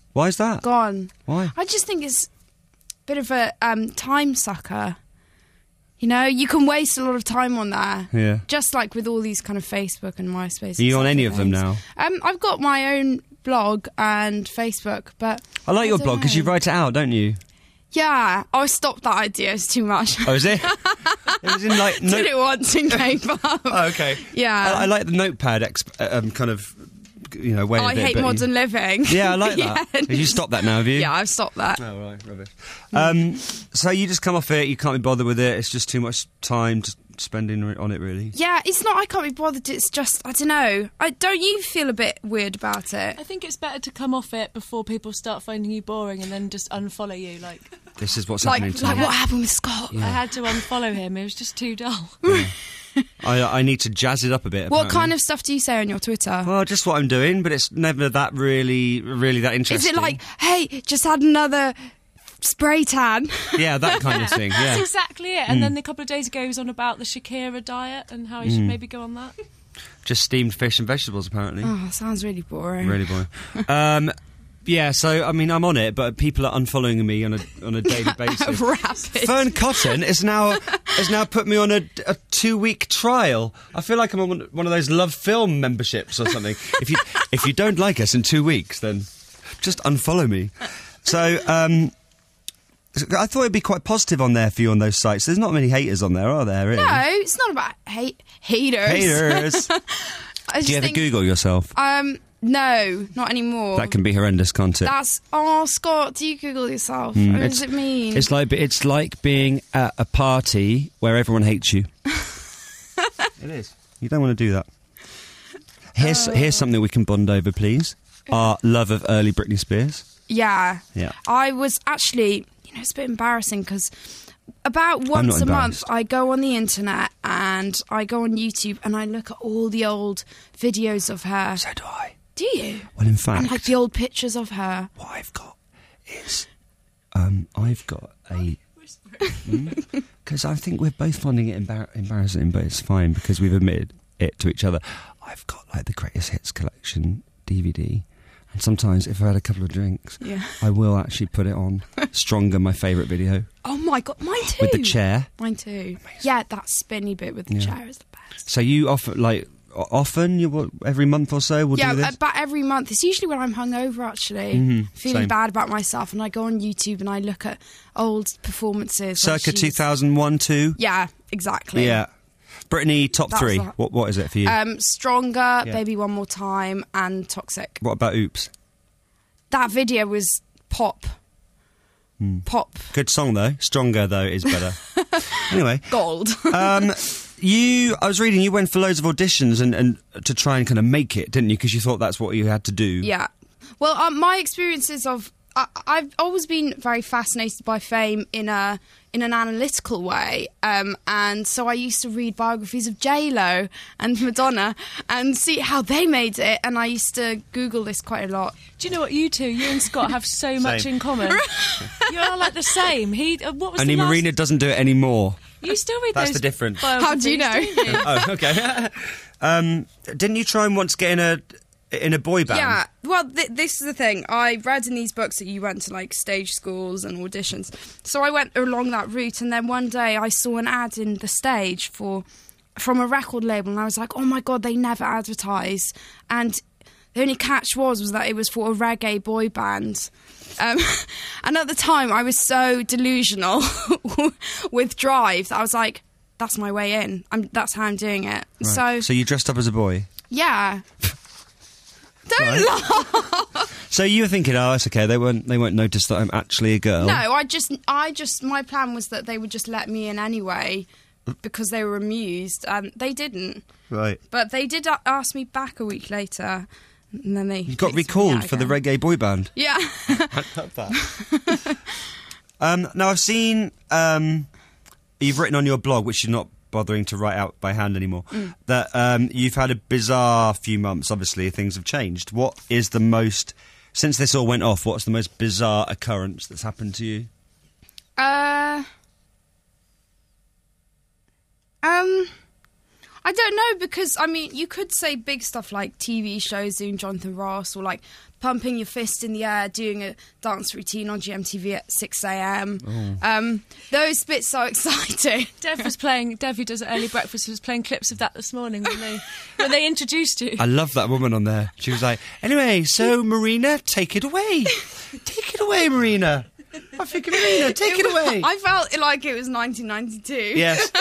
Why is that? Gone. Why? I just think it's a bit of a um, time sucker. You know, you can waste a lot of time on there. Yeah. Just like with all these kind of Facebook and MySpace. Are you and on any stuff of them things. now? Um, I've got my own blog and Facebook, but I like your don't blog because you know. write it out, don't you? Yeah, I stopped that idea. It's too much. Oh, is it? It was in like Did it once and gave up. Oh, okay. Yeah. I, I like the notepad exp- um, kind of, you know, way Oh, of I it. hate but you- modern living. Yeah, I like that. Yeah. Have you stopped that now, have you? Yeah, I've stopped that. Oh, right, rubbish. Um, so you just come off it, you can't be bothered with it, it's just too much time to spending on it, really? Yeah, it's not. I can't be bothered. It's just I don't know. I don't. You feel a bit weird about it? I think it's better to come off it before people start finding you boring and then just unfollow you. Like This is what's like happening to like me. what happened with Scott? I had to unfollow him. It was just too dull. I, I need to jazz it up a bit. What apparently. kind of stuff do you say on your Twitter? Well, just what I'm doing, but it's never that really, really that Is interesting. it like, hey, just had another spray tan? Yeah, that kind of thing, yeah. That's exactly it. And Mm. then a couple of days ago, he was on about the Shakira diet and how he should Mm. maybe go on that. Just steamed fish and vegetables, apparently. Oh, sounds really boring. Really boring. um, yeah, so, I mean, I'm on it, but people are unfollowing me on a on a daily basis. Rapid. Fern Cotton is now has now put me on a, a two week trial. I feel like I'm on one of those Love Film memberships or something. if you if you don't like us in two weeks, then just unfollow me. So um, I thought it'd be quite positive on there for you on those sites. There's not many haters on there, are there? Really? No, it's not about hate haters. Haters. I Do just you ever think, Google yourself? Um, no, not anymore. That can be horrendous, can't it? That's oh, Scott. Do you Google yourself? Mm, what it's- does it mean? It's like it's like being at a party where everyone hates you. It is. You don't want to do that. Here's Oh. here's something we can bond over, please. Our love of early Britney Spears. Yeah. Yeah. I was actually, you know, it's a bit embarrassing because about I'm once not a month embarrassed. I go on the internet and I go on YouTube and I look at all the old videos of her. So do I. Do you? Well, in fact, And like the old pictures of her. what I've got is, um, I've got a. Because I think we're both finding it embar- embarrassing, but it's fine because we've admitted it to each other. I've got like the greatest hits collection D V D, and sometimes if I had a couple of drinks, Yeah. I will actually put it on. Stronger, my favourite video Oh my god, mine too. with the chair. Mine too. Yeah, that spinny bit with the Yeah. chair is the best. So you often like o- often you will- every month or so will yeah, do this. about every month. It's usually when I'm hungover, actually, Mhm, feeling same. bad about myself, and I go on YouTube and I look at old performances. when Circa she's- two thousand one, two. Yeah, exactly. Yeah. Brittany, top That was three. that. What what is it for you? Um, Stronger, Yeah. Baby One More Time, and Toxic. What about Oops? That video was pop. Hmm. Pop. Good song though. Stronger though is better. Anyway, Gold. um, you. I was reading. You went for loads of auditions and, and to try and kind of make it, didn't you? Because you thought that's what you had to do. Yeah. Well, um, my experiences of I, I've always been very fascinated by fame in a in an analytical way, um, and so I used to read biographies of J Lo and Madonna and see how they made it, and I used to Google this quite a lot. Do you know what, you two, you and Scott have so much Same. in common. You are like the same. He. Uh, what was Only the last? Marina doesn't do it anymore. You still read That's those the difference. How do you know? biographies, don't you? Oh, okay. um, didn't you try and once get in a in a boy band? Yeah, well, th- this is the thing. I read in these books that you went to like stage schools and auditions. So I went along that route, and then one day I saw an ad in the stage for from a record label, and I was like, oh my god, they never advertise. And the only catch was was that it was for a reggae boy band. Um, and at the time, I was so delusional with Drive that I was like, that's my way in. I'm, that's how I'm doing it. Right. So, So you dressed up as a boy. yeah. Don't Right. laugh. So you were thinking, oh, it's okay. They won't. They won't notice that I'm actually a girl. No, I just, I just, my plan was that they would just let me in anyway because they were amused, and they didn't. Right. But they did a- ask me back a week later, and then they You got kicked me recalled out for the again. reggae boy band. Yeah. I love that. um, now I've seen um, you've written on your blog, which you're not bothering to write out by hand anymore, Mm. that um, you've had a bizarre few months. Obviously, things have changed. What is the most, since this all went off, what's the most bizarre occurrence that's happened to you? Uh. Um. I don't know, because, I mean, you could say big stuff like T V shows doing Jonathan Ross, or like pumping your fist in the air, doing a dance routine on G M T V at six a.m. Oh. Um, those bits are exciting. Dev was playing, Dev who does early breakfast was playing clips of that this morning when they, when they introduced you. I love that woman on there. She was like, anyway, so Marina, take it away. Take it away, Marina. I think, Marina, take it, it away. I felt like it was nineteen ninety-two. Yes.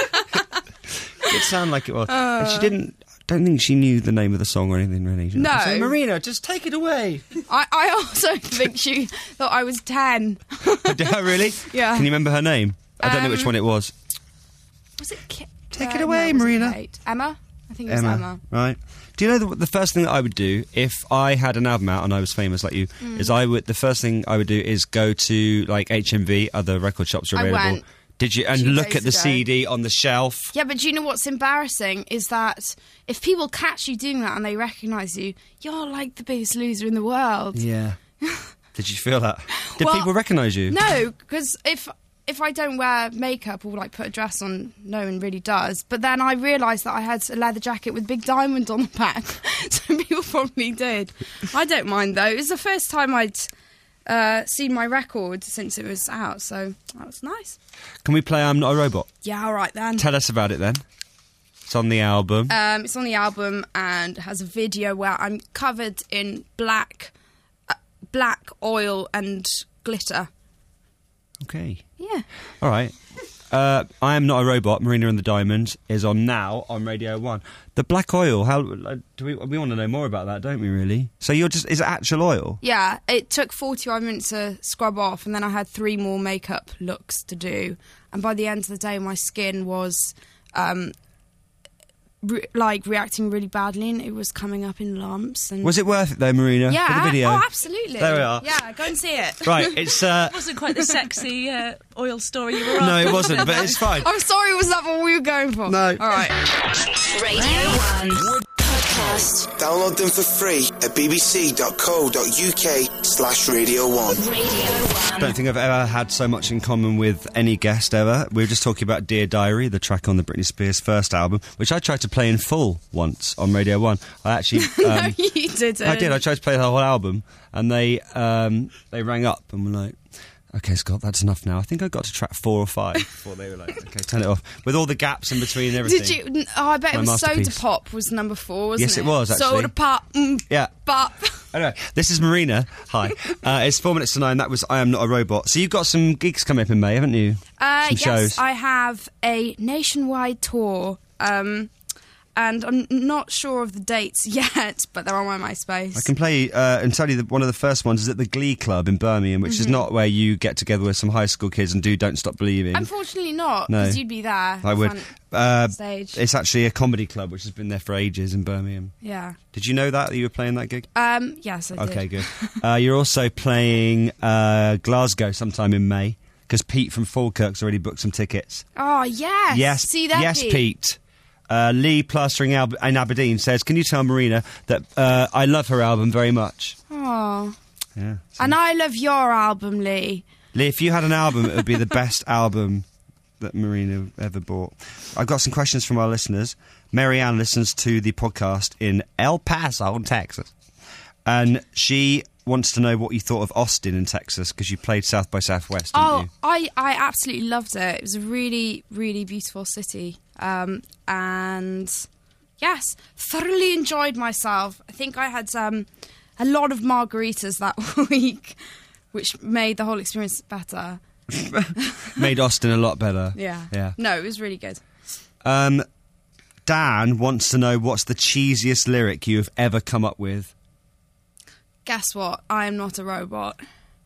It sounded like it was. Uh, and she didn't, I don't think she knew the name of the song or anything, really. No. So, Marina, just take it away. I, I also think she thought I was ten. Did her really? Yeah. Can you remember her name? I don't Um, know which one it was. Was it Kate? Take uh, it away, no, it wasn't Marina. Kate. Emma? I think it was Emma. Emma. Right. Do you know the, the first thing that I would do if I had an album out and I was famous like you Mm. is I would the first thing I would do is go to like H M V, other record shops are I available. went Did you and two look days at the ago. C D on the shelf? Yeah, but do you know what's embarrassing is that if people catch you doing that and they recognise you, you're like the biggest loser in the world. Yeah. Did you feel that? Did Well, people recognise you? No, because if if I don't wear makeup or like put a dress on, no one really does. But then I realised that I had a leather jacket with big diamond on the back, so people probably did. I don't mind though. It was the first time I'd uh, seen my record since it was out, so that was nice. Can we play I'm Not a Robot? Yeah, all right then. Tell us about it then. It's on the album. Um, it's on the album and has a video where I'm covered in black, uh, black oil and glitter. Okay. Yeah. All right. Uh, I Am Not a Robot, Marina and the Diamonds, is on now on Radio one. The black oil, how uh, do we we want to know more about that, don't we, really? So you're just, is it actual oil? Yeah, it took forty-five minutes to scrub off, and then I had three more makeup looks to do. And by the end of the day, my skin was um, re- like reacting really badly, and it was coming up in lumps. And Was it worth it though, Marina? Yeah, For the video? oh, absolutely. There we are. Yeah, go and see it. Right, it's... Uh, It wasn't quite the sexy uh, oil story you were on. no, it wasn't, but it's fine. I'm sorry, was that what we were going for? No. All right. Radio one Podcast. Download them for free at bbc.co.uk slash Radio one. I don't think I've ever had so much in common with any guest ever. We were just talking about Dear Diary, the track on the Britney Spears first album, which I tried to play in full once on Radio one. I actually... Um, No, you didn't. I did. I tried to play the whole album, and they um, they rang up and were like, "Okay, Scott, that's enough now." I think I got to track four or five before they were like, "Okay, turn it off," with all the gaps in between and everything. Did you? Oh, I bet My it was Soda masterpiece. Pop was number four, wasn't Yes, it? it was, actually. Soda Pop. Mm, Yeah. Pop. Anyway, this is Marina. Hi. uh, it's four minutes to nine. That was I Am Not a Robot. So you've got some gigs coming up in May, haven't you? Uh, some yes, shows. I have a nationwide tour, um, and I'm not sure of the dates yet, but they're on my MySpace. I can play uh, and tell you that one of the first ones is at the Glee Club in Birmingham, which is Mhm. not where you get together with some high school kids and do Don't Stop Believing. Unfortunately not, No. because you'd be there. I would. front Uh, stage. it's actually a comedy club which has been there for ages in Birmingham. Yeah. Did you know that, that you were playing that gig? Um, yes, I did. Okay, good. uh, you're also playing uh, Glasgow sometime in May, because Pete from Falkirk's already booked some tickets. Oh, yes. Yes, See that, yes, Pete? Pete. Uh, Lee Plastering Al- in Aberdeen says, "Can you tell Marina that uh, I love her album very much?" Oh. Yeah. And I love your album, Lee. Lee, if you had an album, it would be the best album that Marina ever bought. I've got some questions from our listeners. Mary Ann listens to the podcast in El Paso, Texas, and she wants to know what you thought of Austin in Texas, because you played South by Southwest, didn't Oh, you? I, I absolutely loved it. It was a really, really beautiful city. Um, and yes, thoroughly enjoyed myself. I think I had um, a lot of margaritas that week, which made the whole experience better. Made Austin a lot better. Yeah. Yeah. No, it was really good. Um, Dan wants to know what's the cheesiest lyric you have ever come up with. Guess what? I am not a robot.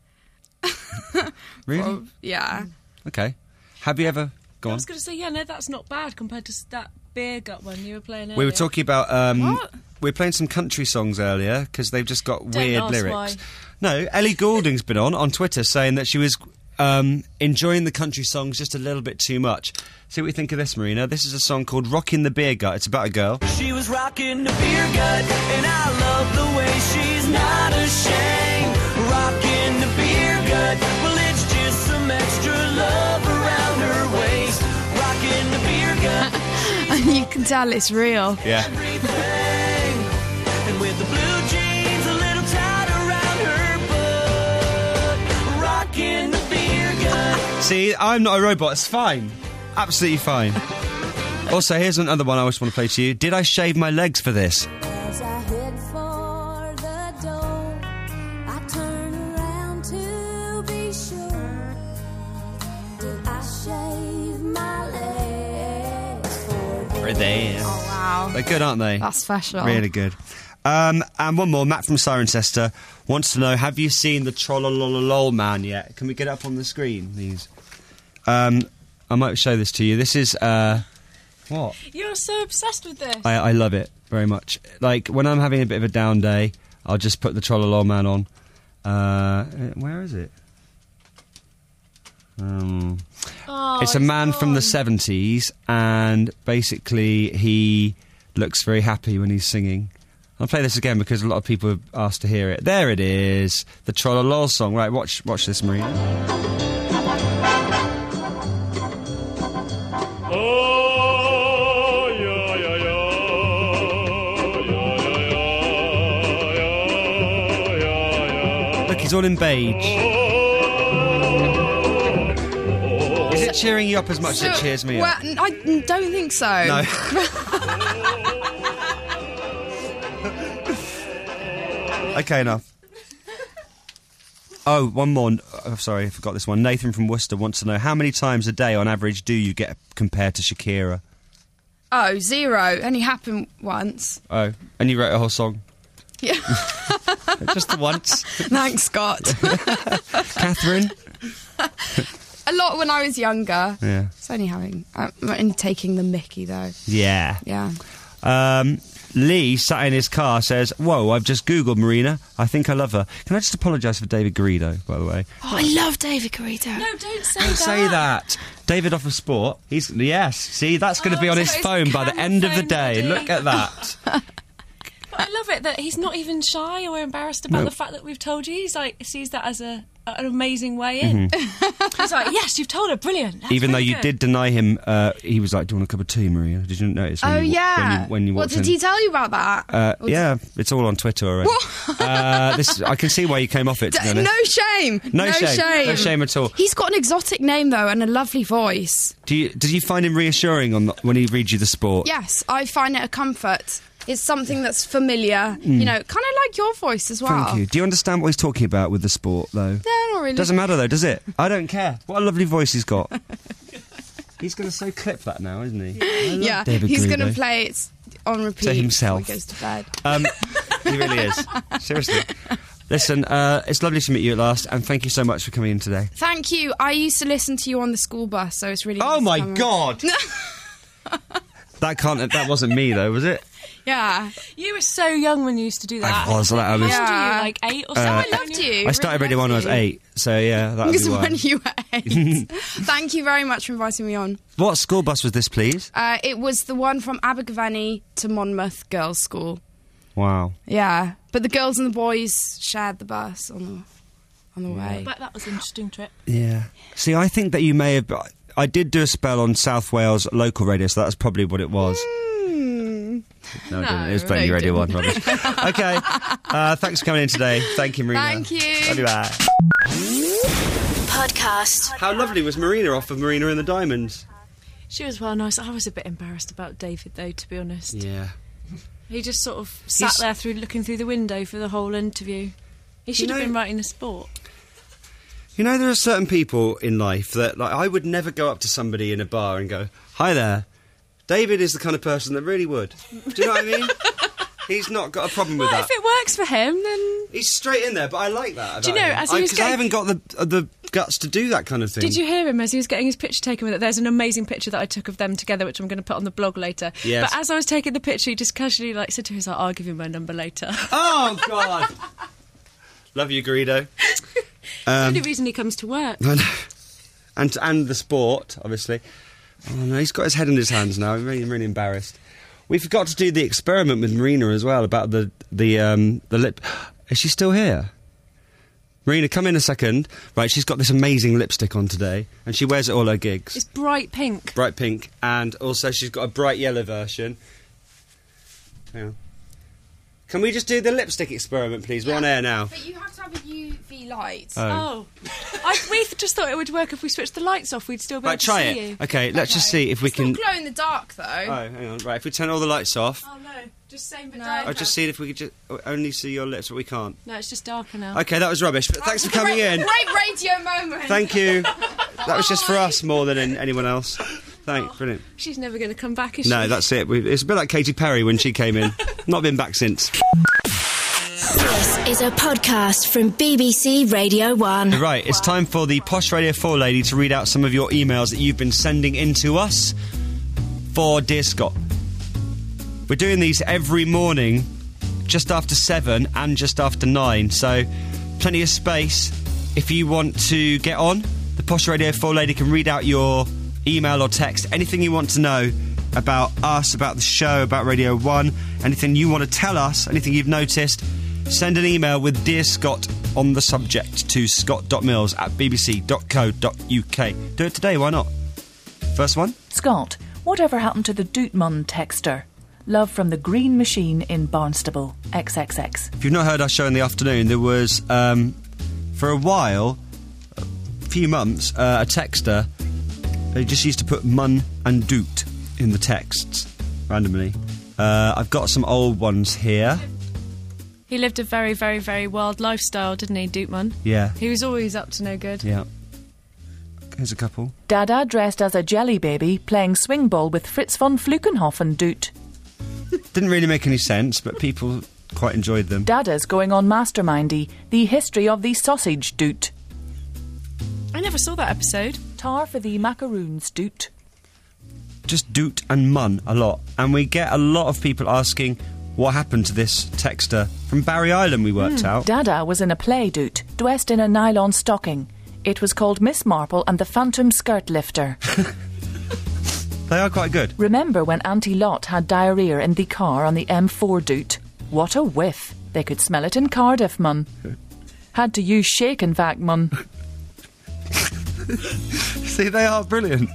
Really? Well, yeah. Okay. Have you ever... Go I on. was going to say, yeah, no, that's not bad compared to s- that beer gut one you were playing earlier. We were talking about... Um, What? We were playing some country songs earlier, because they've just got Don't weird ask lyrics. why. No, Ellie Goulding's been on, on Twitter, saying that she was um, enjoying the country songs just a little bit too much. See what you think of this, Marina. This is a song called Rockin' the Beer Gut. It's about a girl. She was rocking the beer gut, and I love the way she's not ashamed. Rocking the beer gut, well, it's just some extra love around her waist. Rocking the beer gut. And you can can tell it's real. Yeah. And with the blue jeans a little tied around her butt, rocking the beer gut. See, I'm not a robot. It's fine. Absolutely fine. Also, here's another one I always want to play to you. Did I shave my legs for this? As I head for the door, I turn around to be sure. Did I shave my legs for this? Right there. Oh, wow. They're good, aren't they? That's special. Really good. Um, and one more. Matt from Cirencester wants to know, have you seen the Trollololol Man yet? Can we get it up on the screen, please? Um, I might show this to you. This is... Uh, what? You're so obsessed with this. I, I love it very much. Like, when I'm having a bit of a down day, I'll just put the Trollolol Man on. Uh, where is it? Um, oh, it's a man it's from the seventies, and basically he looks very happy when he's singing. I'll play this again because a lot of people have asked to hear it. There it is, the Trollolol song. Right, watch, watch this, Maria. Look, he's all in beige. Is it cheering you up as much So, as it cheers me well, up? I don't think so. No. Okay, enough. Oh, one more. Oh, sorry, I forgot this one. Nathan from Worcester wants to know, how many times a day on average do you get compared to Shakira? Oh, zero. Only happened once. Oh, and you wrote a whole song? Yeah. Just the once. Thanks, Scott. Catherine? A lot when I was younger. Yeah. It's only having... I'm only taking the mickey, though. Yeah. Yeah. Um, Lee, sat in his car, says, whoa, I've just Googled Marina. I think I love her. Can I just apologise for David Garrido, by the way? Oh, I love David Garrido. No, don't say Don't that. say that. David off of Sport. He's Yes. See, that's going to Oh, be on so his it's phone by the camera end of the phone day. ready. Look at that. I love it that he's not even shy or embarrassed about No. the fact that we've told you. He's like, sees that as a an amazing way in. He's like, yes, you've told her, brilliant. That's Even though really you good. did deny him, uh, he was like, do you want a cup of tea, Maria? Did you notice? When Oh, you, yeah. When you, when you what walked did in? he tell you about that? Uh, Or did- yeah, it's all on Twitter already. uh, this, I can see why you came off it, to be D- honest. no shame. No no shame. shame. No shame at all. He's got an exotic name, though, and a lovely voice. Do you, did you find him reassuring on the, when he reads you the sport? Yes, I find it a comfort. It's something that's familiar, Mm. you know, kind of like your voice as well. Thank you. Do you understand what he's talking about with the sport, though? No, not really. Doesn't matter, though, does it? I don't care. What a lovely voice he's got. He's going to so clip that now, isn't he? I love Yeah, David he's Garrido. going to play it on repeat To himself. before he goes to bed. Um, he really is. Seriously. Listen, uh, it's lovely to meet you at last, and thank you so much for coming in today. Thank you. I used to listen to you on the school bus, so it's really. Oh nice my to come God. That can't. That wasn't me, though, was it? Yeah. You were so young when you used to do that. I was, like, I was- How old Yeah. are you? Like eight or Uh, something? I loved you. I started really Radio One when I was loved you. eight, so yeah, that would Because be why. when you were eight. Thank you very much for inviting me on. What school bus was this, please? Uh, it was the one from Abergavenny to Monmouth Girls' School. Wow. Yeah, but the girls and the boys shared the bus on the on the way. I bet that was an interesting trip. Yeah. See, I think that you may have. I did do a spell on South Wales local radio, so that's probably what it was. Mm. No, I No, didn't. It was no, plenty you Radio One, didn't. rubbish. Okay. Uh, thanks for coming in today. Thank you, Marina. Thank you. Love you, bye. Podcast. How lovely was Marina off of Marina and the Diamonds? She was well nice. I was a bit embarrassed about David, though, to be honest. Yeah. He just sort of sat He's- there through looking through the window for the whole interview. He should You have know- been writing the sport. You know, there are certain people in life that, like, I would never go up to somebody in a bar and go, "Hi there." David is the kind of person that really would. Do you know what I mean? He's not got a problem with Well, that. if it works for him, then... He's straight in there, but I like that. Do you about know, him. as he was Because I, I getting- haven't got the uh, the guts to do that kind of thing. Did you hear him as he was getting his picture taken with it? There's an amazing picture that I took of them together, which I'm going to put on the blog later. Yes. But as I was taking the picture, he just casually like said to his like, "I'll give you my number later." Oh God! Love you, Garrido. the Um, only reason he comes to work. I know. and and the sport, obviously. Oh no, he's got his head in his hands now. I'm really, really embarrassed. We forgot to do the experiment with Marina as well about the the um, the lip. Is she still here? Marina, come in a second. Right, she's got this amazing lipstick on today, and she wears it all her gigs. It's bright pink. Bright pink, and also she's got a bright yellow version. Hang on. Can we just do the lipstick experiment, please? We're on air now. But you have to have a U V light. Oh. Oh. I, we th- just thought it would work if we switched the lights off. We'd still be Right, able to try see it. you. Okay, let's just see if we It's can... not glow in the dark, though. Oh, hang on. Right, if we turn all the lights off... Oh, no. Just same but No. darker. I'll just see if we could just only see your lips, but we can't. No, it's just darker now. Okay, that was rubbish, but thanks for coming great, in. Great radio moment. Thank you. That was just for us more than in anyone else. Thanks, brilliant. She's never going to come back, is No, she? that's it. We, it's a bit like Katy Perry when she came in. Not been back since. This is a podcast from B B C Radio one. Right, it's time for the Posh Radio four lady to read out some of your emails that you've been sending in to us for Dear Scott. We're doing these every morning, just after seven and just after nine, so plenty of space. If you want to get on, the Posh Radio four lady can read out your email or text, anything you want to know about us, about the show, about Radio one, anything you want to tell us, anything you've noticed. Send an email with Dear Scott on the subject to scott.mills at bbc.co.uk. Do it today, why not? First one? Scott, whatever happened to the Dootmon texter? Love from the Green Machine in Barnstable. X X X. If you've not heard our show in the afternoon, there was, um, for a while, a few months, uh, a texter who just used to put mun and doot in the texts, randomly. Uh, I've got some old ones here. He lived a very, very, very wild lifestyle, didn't he, Dootman? Yeah. He was always up to no good. Yeah. Here's a couple. Dada dressed as a jelly baby playing swing ball with Fritz von Flukenhofen Doot. Didn't really make any sense, but people quite enjoyed them. Dada's going on Mastermindy, the history of the sausage Doot. I never saw that episode. Tar for the macaroons Doot. Just doot and mun a lot. And we get a lot of people asking what happened to this texter from Barry Island we worked Mm. out. Dada was in a play Doot, dressed in a nylon stocking. It was called Miss Marple and the Phantom Skirt Lifter. They are quite good. Remember when Auntie Lot had diarrhea in the car on the M four Doot? What a whiff. They could smell it in Cardiff, mun. Had to use shake and vac, mun. See, they are brilliant.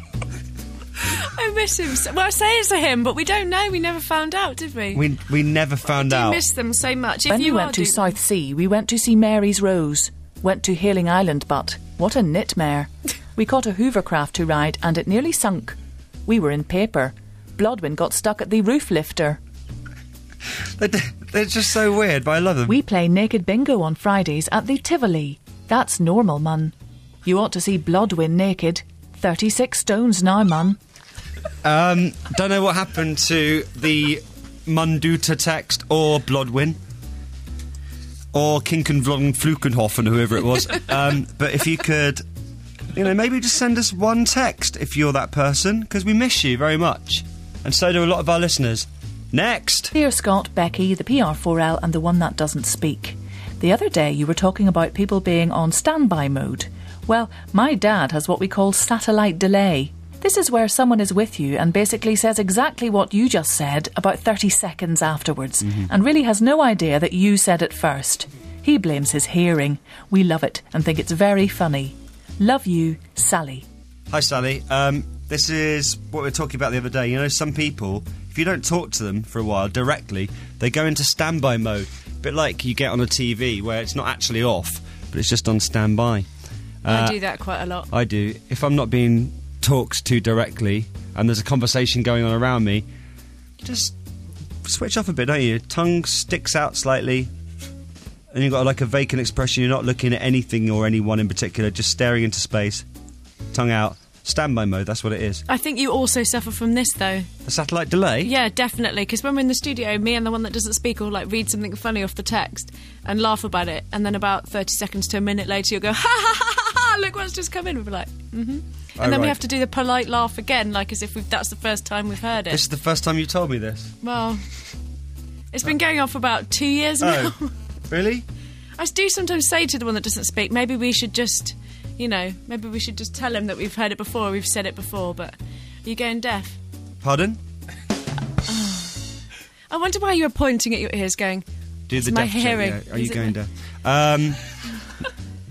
I miss him. So, well, I say it's a him, but we don't know. We never found out, did we? We we never found I out. miss them so much. If When you we are went to Doot- South Sea, we went to see Mary's Rose. Went to Hailing Island, but what a nitmare. We caught a hovercraft to ride and it nearly sunk. We were in paper. Blodwyn got stuck at the roof lifter. They're, they're just so weird, but I love them. We play naked bingo on Fridays at the Tivoli. That's normal, mun. You ought to see Blodwyn naked. thirty-six stones now, mun. Um, don't know what happened to the Munduta text or Blodwyn or Kinken Vlon Flukenhofen, whoever it was. um, but if you could, you know, maybe just send us one text if you're that person, because we miss you very much. And so do a lot of our listeners. Next! Dear Scott, Becky, the P R four L and the one that doesn't speak. The other day you were talking about people being on standby mode. Well, my dad has what we call satellite delay. This is where someone is with you and basically says exactly what you just said about thirty seconds afterwards, Mm-hmm. and really has no idea that you said it first. He blames his hearing. We love it and think it's very funny. Love you, Sally. Hi, Sally. Um, this is what we were talking about the other day. You know, some people, if you don't talk to them for a while directly, they go into standby mode. A bit like you get on a T V where it's not actually off, but it's just on standby. I Uh, do that quite a lot. I do. If I'm not being talked to directly and there's a conversation going on around me, just switch off a bit, don't you? Tongue sticks out slightly and you've got like a vacant expression. You're not looking at anything or anyone in particular, just staring into space. Tongue out. Standby mode, that's what it is. I think you also suffer from this, though. A satellite delay? Yeah, definitely. Because when we're in the studio, me and the one that doesn't speak will like read something funny off the text and laugh about it, and then about thirty seconds to a minute later, you'll go, ha ha ha ha ha! Look what's just come in. We'll be like, mm-hmm. And Oh, then we right. have to do the polite laugh again, like as if we've, that's the first time we've heard it. This is the first time you told me this. Well, it's been going on for about two years now. Oh, really? I do sometimes say to the one that doesn't speak, maybe we should just, you know, maybe we should just tell him that we've heard it before, we've said it before, but are you going deaf? Pardon? I wonder why you were pointing at your ears going, Do It's the my deaf check, hearing. yeah. Are Is you it going my- deaf? Um,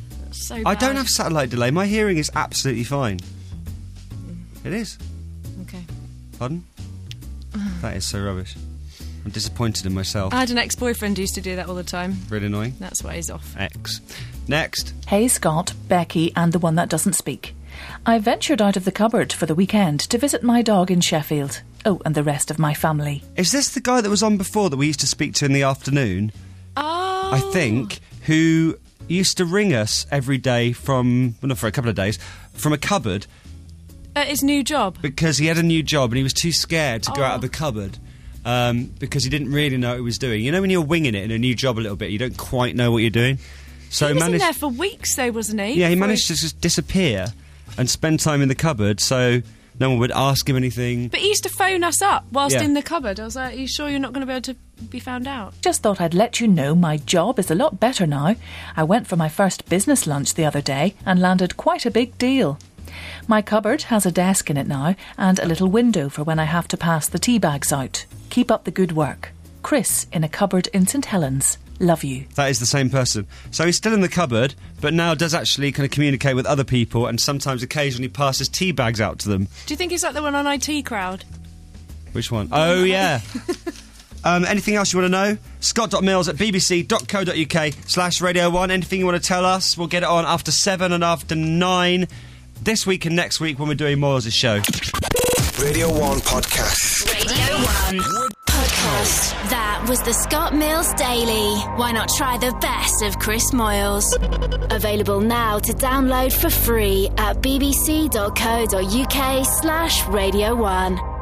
so I bad. don't have satellite delay. My hearing is absolutely fine. It is. Okay. Pardon? That is so rubbish. I'm disappointed in myself. I had an ex-boyfriend who used to do that all the time. Really annoying. That's why he's off. Ex. Next. Hey Scott, Becky and the one that doesn't speak. I ventured out of the cupboard for the weekend to visit my dog in Sheffield. Oh, and the rest of my family. Is this the guy that was on before that we used to speak to in the afternoon? Oh. I think, who used to ring us every day from, well, not for a couple of days, from a cupboard. At his new job? Because he had a new job and he was too scared to go Oh. out of the cupboard. Um, because he didn't really know what he was doing. You know when you're winging it in a new job a little bit, you don't quite know what you're doing? So he was managed, in there for weeks though, wasn't he? Yeah, he Before managed to just disappear and spend time in the cupboard so no one would ask him anything. But he used to phone us up whilst Yeah. in the cupboard. I was like, are you sure you're not going to be able to be found out? Just thought I'd let you know my job is a lot better now. I went for my first business lunch the other day and landed quite a big deal. My cupboard has a desk in it now and a little window for when I have to pass the tea bags out. Keep up the good work. Chris in a cupboard in St Helens. Love you. That is the same person. So he's still in the cupboard, but now does actually kind of communicate with other people and sometimes occasionally passes tea bags out to them. Do you think he's like the one on I T Crowd? Which one? Oh, yeah. um, anything else you want to know? Scott.mills at bbc.co.uk slash Radio one. Anything you want to tell us? We'll get it on after seven and after nine. This week and next week when we're doing Moyles' show. Radio one Podcast. Radio one Podcast. That was the Scott Mills Daily. Why not try the best of Chris Moyles? Available now to download for free at bbc.co.uk slash Radio one.